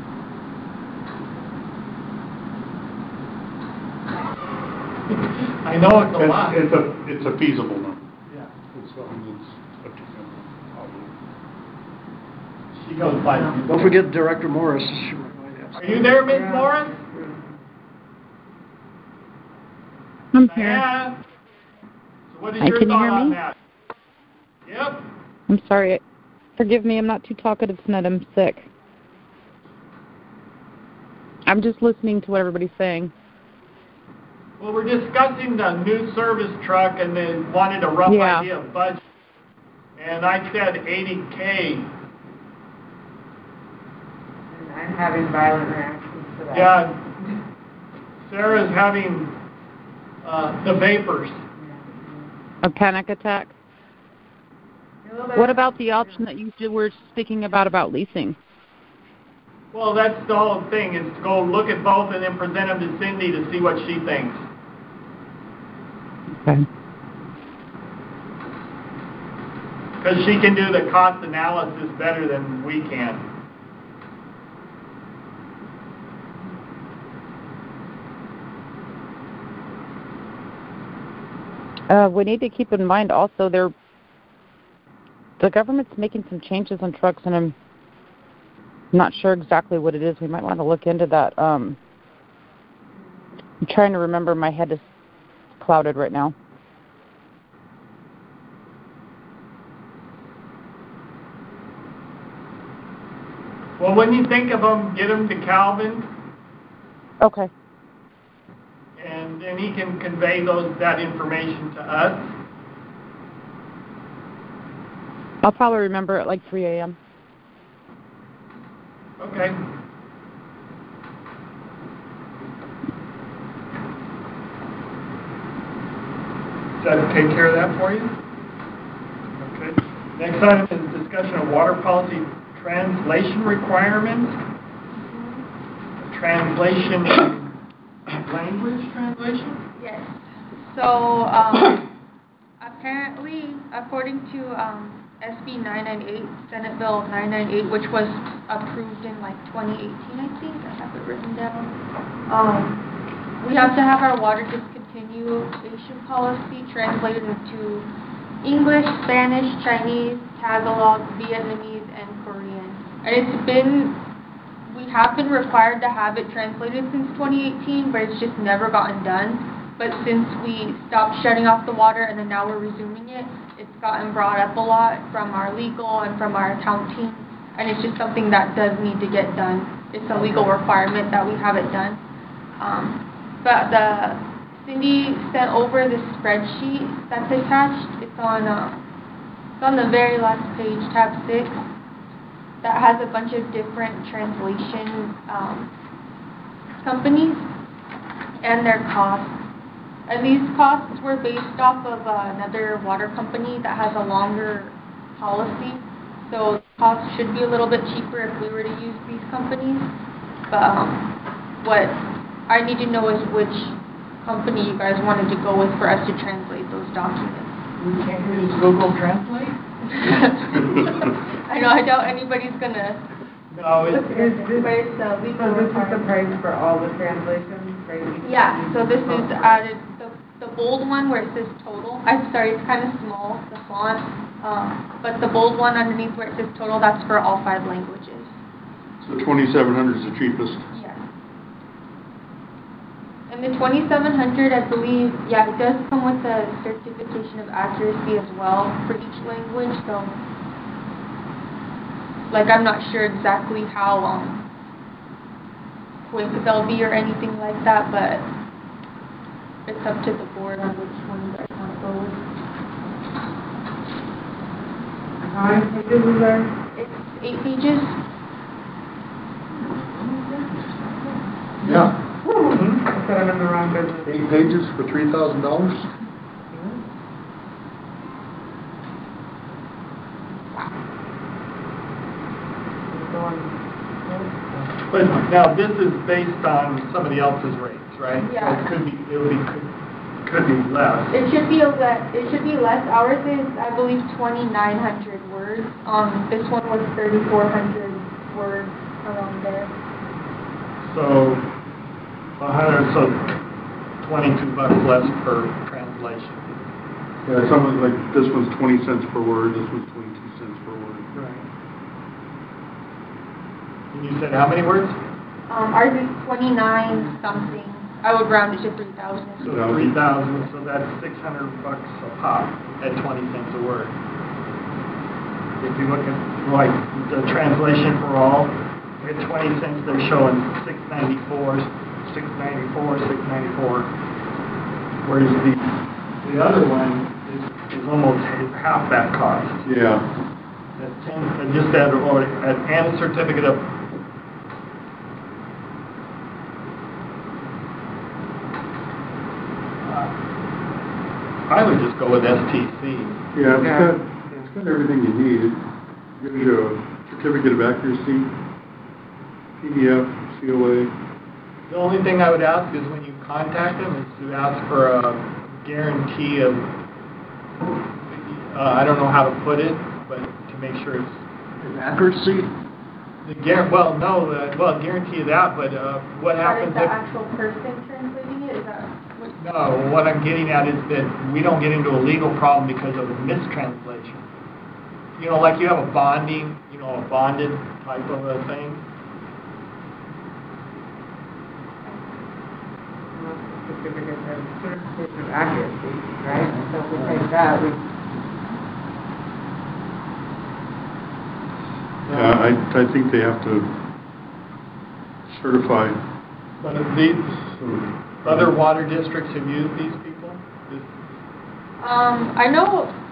I know it's a It's, lot. it's a, it's a feasible number. Yeah. It's something that's, up to him. She goes by. Don't forget Director Morris. She might have Are you there, Miz Yeah. Morris? I'm here. Yeah. So what is Hi, your can you thought hear on me? that? Yep. I'm sorry. Forgive me, I'm not too talkative tonight. I'm sick. I'm just listening to what everybody's saying. Well, we're discussing the new service truck and then wanted a rough Yeah. idea of budget. And I said eighty K. And I'm having violent reactions to that. Yeah. Sarah's having uh, the vapors. A panic attack? A little bit. What about the option that you were speaking about, about leasing? Well, that's the whole thing, is to go look at both and then present them to Cindy to see what she thinks. Okay. Because she can do the cost analysis better than we can. Uh, we need to keep in mind also they're, the government's making some changes on trucks, and I'm not sure exactly what it is. We might want to look into that. Um, I'm trying to remember. My head is clouded right now. Well, when you think of them, get them to Calvin, Okay. and then he can convey those that information to us. I'll probably remember at like three a.m. Okay. Does that take care of that for you? Okay. Next item is discussion of water policy translation requirements. Translation, language translation? Yes. So, um, apparently, according to um, S B nine ninety-eight, Senate Bill nine ninety-eight, which was approved in like twenty eighteen, I think, I have it written down, um, we have to have our water discontinuation policy translated into English, Spanish, Chinese, Tagalog, Vietnamese, and Korean. And it's been, we have been required to have it translated since twenty eighteen, but it's just never gotten done. But since we stopped shutting off the water and then now we're resuming it, it's gotten brought up a lot from our legal and from our account team. And it's just something that does need to get done. It's a legal requirement that we have it done. Um, but the Cindy sent over the spreadsheet that's attached. It's on, uh, it's on the very last page, tab six. That has a bunch of different translation um, companies and their costs. And these costs were based off of uh, another water company that has a longer policy. So costs should be a little bit cheaper if we were to use these companies. But um, what I need to know is which company you guys wanted to go with for us to translate those documents. We can't use Google Translate? I know, I doubt anybody's gonna. No, it's, Is this, But it's a so legal this is the requirement. price for all the translations, right? Yeah, so this is added, the, the bold one where it says total, I'm sorry, it's kind of small, the font, um, but the bold one underneath where it says total, that's for all five languages. So twenty-seven hundred is the cheapest. Yeah. And the twenty-seven hundred, I believe, yeah, it does come with a certification of accuracy as well for each language, so, like, I'm not sure exactly how, um, quick they'll be or anything like that, but it's up to the board on which one you guys want to go with. How many pages is there? It's eight pages. Yeah. I said I'm in the wrong business. Eight pages for three thousand dollars? but now this is based on somebody else's rates, right? Yeah. So it could be, it would be, could, could be less. It should be a le- it should be less. Ours is, I believe, twenty-nine hundred words. Um, this one was thirty-four hundred words around there. So, a hundred, so twenty-two bucks less per translation. Yeah, something like, this one's twenty cents per word, this one's twenty-two cents per word. Right. And you said how many words? Um, ours is twenty-nine something. I would round it to three thousand. So three thousand, so that's six hundred bucks a pop at twenty cents a word. If you look at, like, the translation for all, at twenty cents, they're showing six ninety-four, six ninety-four, six ninety-four. Whereas the, the other one is, is almost is half that cost. Yeah. At ten, uh, just add, or, at, and a certificate of I would just go with S T C. Yeah, it's Yeah. got, it's got everything you need. It gives you a certificate of accuracy, P D F, C O A. The only thing I would ask is when you contact them is to ask for a guarantee of, uh, I don't know how to put it, but to make sure it's, Accuracy? the guar, well, no, uh, well, guarantee of that, but, uh, what That is happens the if, actual person translating it? Is that what? no, what I'm getting at is that we don't get into a legal problem because of a mistranslation. You know, like you have a bonding, you know, a bonded type of a thing. Certificate of certification of accuracy, right? So if we take that, we. Yeah, I, I think they have to certify. But if these some- other water districts have used these people? This- Um, I know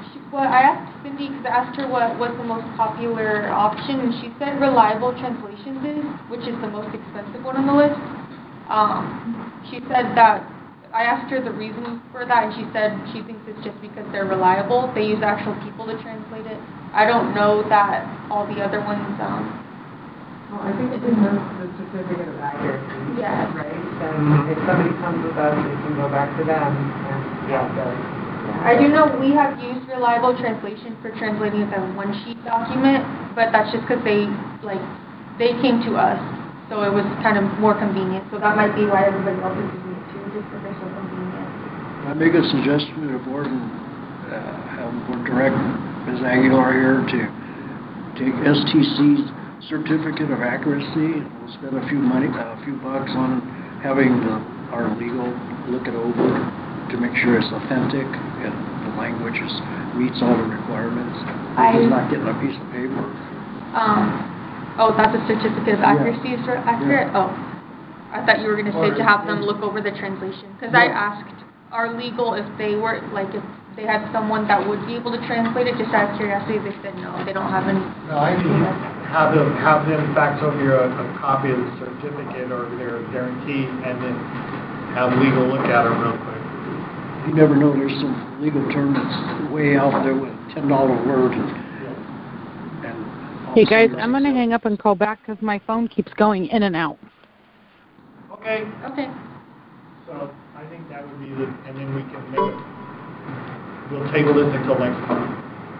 she, well, I asked Cindy, because I asked her what was the most popular option, and she said Reliable Translations is, which is the most expensive one on the list. Um, she said that, I asked her the reason for that, and she said she thinks it's just because they're reliable. They use actual people to translate it. I don't know that all the other ones, um... Well, I think it denotes the certificate of accuracy. Yeah. Right? Then if somebody comes with us, we can go back to them and Yeah. have the... I do know we have used Reliable Translation for translating a one-sheet document, but that's just because they, like, they came to us, so it was kind of more convenient. So that might be why everybody else is using it too, just because they're so convenient. Can I make a suggestion to the board and uh, have the board direct Miz Aguilar here to take S T C's certificate of accuracy, and we'll spend a few money, a few bucks on having the, our legal look it over to make sure it's authentic and the language is, meets all the requirements. I, He's not getting a piece of paper. Um, oh, that's a certificate of accuracy is Yeah. accurate? Yeah. Oh, I thought you were going to say to have them look over the translation, because I asked our legal if they were, like, if they had someone that would be able to translate it, just out of curiosity. They said no, they don't have any. No, I need have them have them fax over you a, a copy of the certificate or their guarantee, and then have legal look at it real quick. You never know, there's some legal term that's way out there with ten dollar word. And, and Hey guys, I'm going to hang up and call back because my phone keeps going in and out. Okay. Okay. So I think that would be the, and then we can make it, we'll table this until next month.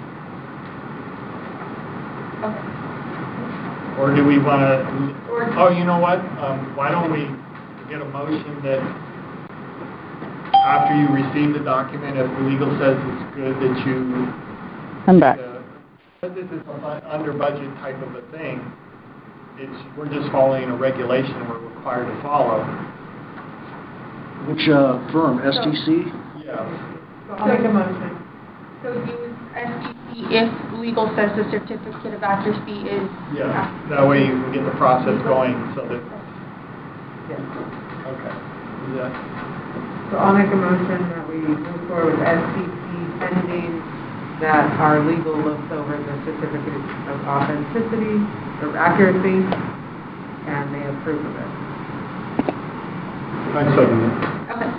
Okay. Or do we want to, oh, you know what, um, why don't we get a motion that after you receive the document, if legal says it's good, that you... I'm back. Uh, but this is an under budget type of a thing. It's, we're just following a regulation we're required to follow. Which uh, firm, S T C? Yeah. So I'll make a motion. So use S T C if legal says the certificate of accuracy is... Yeah, that way you can get the process going so that... Yes. Okay. Yeah. So I'll make a motion that we move forward with S T C pending that our legal looks over the certificate of authenticity or accuracy and they approve of it. I second it. Okay.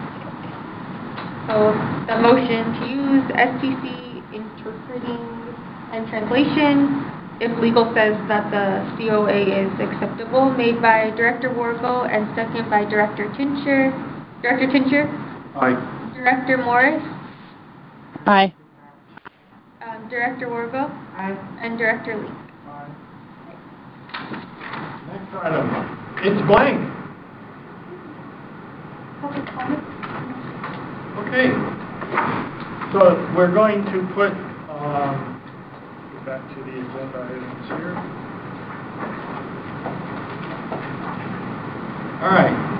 So the motion to use S T C interpreting and translation if legal says that the C O A is acceptable, made by Director Wargo and second by Director Tincher. Director Tincher? Aye. Director Morris? Aye. Um, Director Wargo? Aye. And Director Lee? Aye. Next item. It's blank. Public comment? Okay. So we're going to put, um, get back to the agenda items here. All right.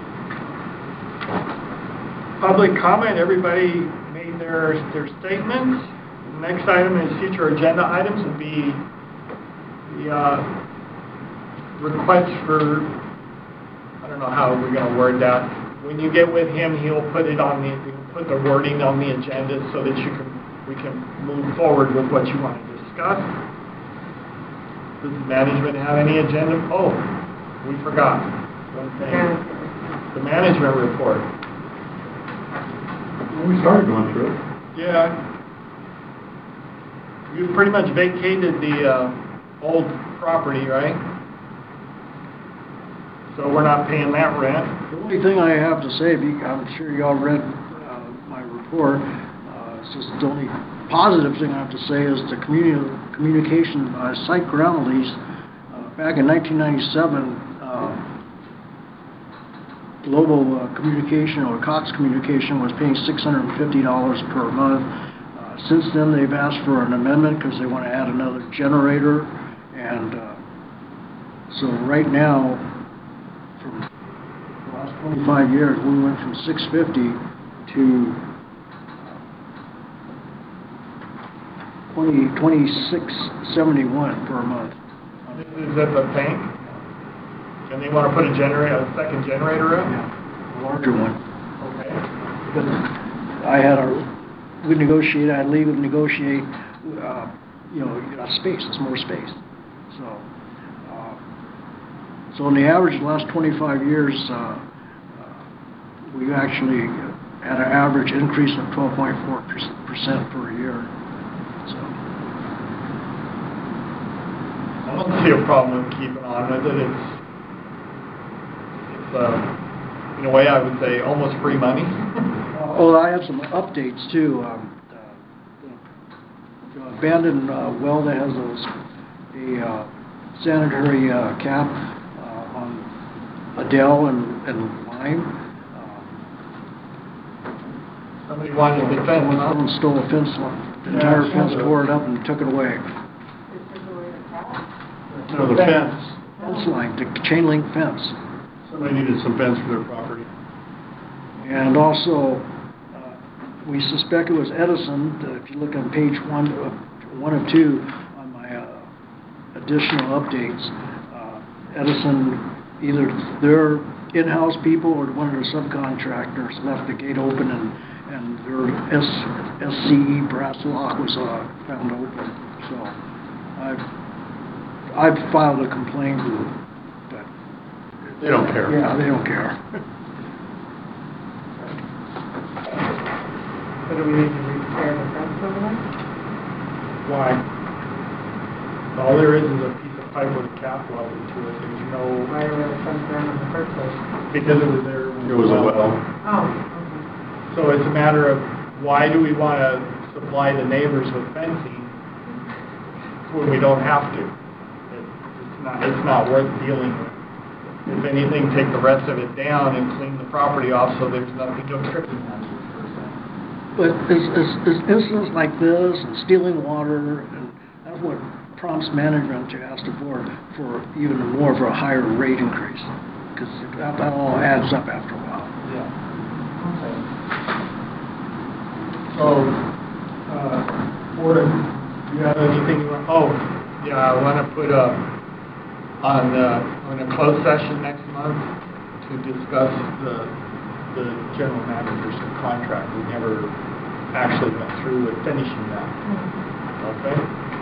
Public comment, everybody made their, their statements. The next item is future agenda items would be the uh, request for, I don't know how we're going to word that. When you get with him, he'll put it on the, he'll put the wording on the agenda so that you can, we can move forward with what you want to discuss. Does management have any agenda? Oh, we forgot one thing. The management report. Well, we started going through it. Yeah. You pretty much vacated the uh, old property, right? So we're not paying that rent. The only thing I have to say, I'm sure you all read uh, my report, uh, it's just the only positive thing I have to say is the communi- communication uh, site ground lease. Uh, back in nineteen ninety-seven, uh, Global uh, Communication or Cox Communication was paying six hundred fifty dollars per month. Uh, since then, they've asked for an amendment because they want to add another generator. And uh, so right now, from the last twenty-five years, we went from six hundred fifty dollars to twenty-six seventy-one per month. This is at the bank? And they want to put a generator, a second generator in? Yeah, a larger one. Okay. Because I had a we negotiate, I leave and negotiate, uh, you know, you got space, it's more space. So, uh, so on the average, the last twenty-five years, uh, uh, we actually had an average increase of twelve point four percent per year. So, I don't see a problem with keeping on with it. It's, it's uh, in a way, I would say, almost free money. Oh, I have some updates too. Um, uh, the abandoned uh, well that has those a uh, sanitary uh, cap uh, on Adele and, and Lime. Uh, Somebody wanted the fence. Someone stole a fence line. The entire Yeah, fence, sure. tore it up, and took it away. No, the fence. Fence line, the chain link fence. Somebody needed some fence for their property. And also, we suspect it was Edison. Uh, if you look on page one of, one of two on my uh, additional updates, uh, Edison, either their in-house people or one of their subcontractors left the gate open, and, and their S, SCE brass lock was uh, found open. So I've, I've filed a complaint, but They don't care. yeah, they don't care. So do we need to repair the fence over there? Why? All there is is a piece of pipe with a cap welded to it. There's no, Why were the fence there in the first place? because it was there. when It was a the well. Oh, okay. So it's a matter of why do we want to supply the neighbors with fencing when we don't have to? It, it's not. It's not worth dealing with. If anything, take the rest of it down and clean the property off so there's nothing no tripping on it. But is, is, is incidents like this and stealing water, and that's what prompts management to ask the board for even more for a higher rate increase, because that, that all adds up after a while. Yeah. Okay. So, uh, Warden, do you have anything you want? Oh, yeah, I want to put a on uh, on a closed session next month to discuss the the general manager's contract. We never actually went through with finishing that. Okay?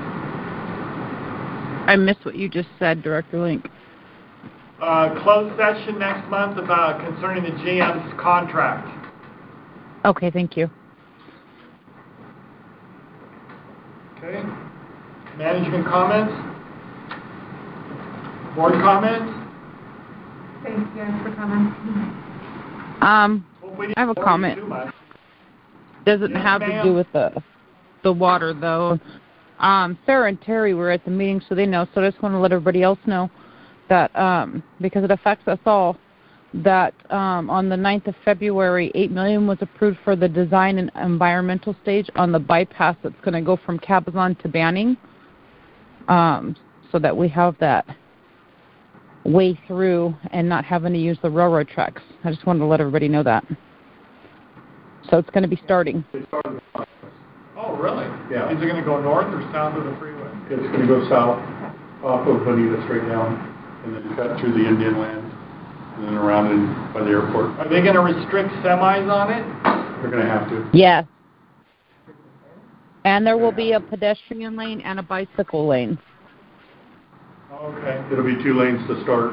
I missed what you just said, Director Link. Uh, closed session next month about concerning the G M's contract. Okay, thank you. Okay? Management comments? Board comments? Thanks, guys, for coming. Um, Hopefully I have a didn't bore you comment. too much. Doesn't Yes, have ma'am. to do with the the water though. Um, Sarah and Terry were at the meeting, so they know. So I just want to let everybody else know that um, because it affects us all, that um, on the ninth of February, eight million dollars was approved for the design and environmental stage on the bypass that's going to go from Cabazon to Banning, um, so that we have that way through and not having to use the railroad tracks. I just wanted to let everybody know that. So it's going to be starting. Oh, really? Yeah. Is it going to go north or south of the freeway? It's going to go south off of Bonita straight down and then cut through the Indian land and then around in by the airport. Are they going to restrict semis on it? They're going to have to. Yes. And there will be a pedestrian lane and a bicycle lane. Okay. It'll be two lanes to start.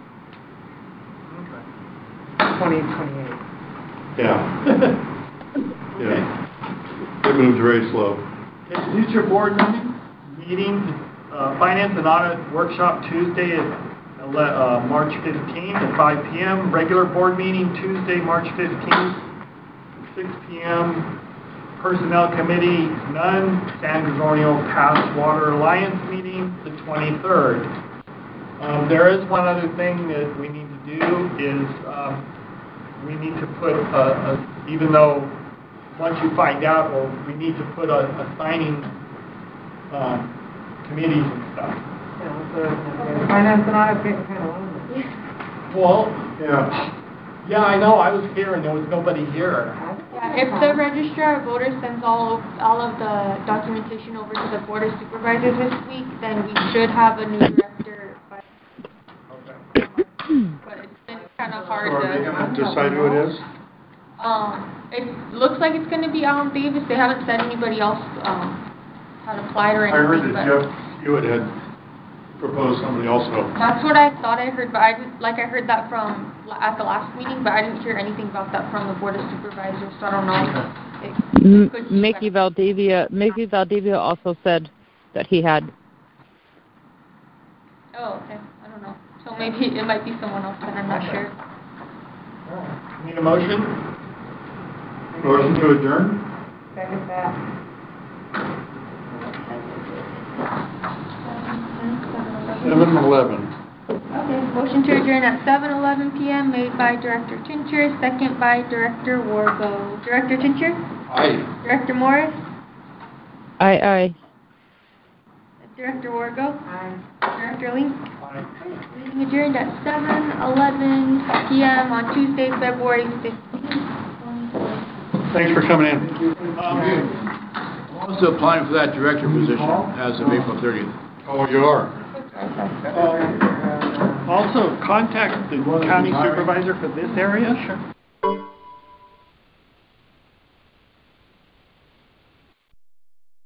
Okay. twenty twenty-eight. Yeah. Yeah. It moves very slow. Okay, future board meeting, meetings, uh, finance and audit workshop Tuesday at uh, March fifteenth at five p m Regular board meeting Tuesday, March fifteenth, six p m Personnel committee, none. San Gregorio Pass Water Alliance meeting, the twenty-third. Um, there is one other thing that we need to do is um, we need to put, a, a, even though once you find out, well, we need to put a, a signing um, committees and stuff. Yeah, so the finance and audit getting kind of lonely. Well, Yeah. yeah, I know. I was here and there was nobody here. Yeah, if the registrar of voters sends all of, all of the documentation over to the board of supervisors this week, then we should have a new director. But, Okay. but it's been kind of hard So are they to. going to decide who it is? Um, it looks like it's gonna be Alan Davis. They haven't said anybody else, um, had applied or I heard anything, that but. Jeff Hewitt had proposed somebody also. That's what I thought I heard, but I didn't, like I heard that from, at the last meeting, but I didn't hear anything about that from the Board of Supervisors, so I don't know. It, M- it could be Mickey Valdivia, Mickey Valdivia also said that he had. Oh, okay. I don't know. So maybe it might be someone else, but I'm not sure. Need a motion? Motion to adjourn? Second that. Seven eleven. Okay, motion to adjourn at seven eleven p m made by Director Tincher, second by Director Wargo. Director Tincher? Aye. Director Morris? Aye, aye. Director Wargo? Aye. Director Link? Aye. Meeting adjourned at seven eleven p m on Tuesday, February fifteenth. Thanks for coming in. I'm also applying for that director position as of April thirtieth. Oh, you are? Also, contact the county supervisor for this area.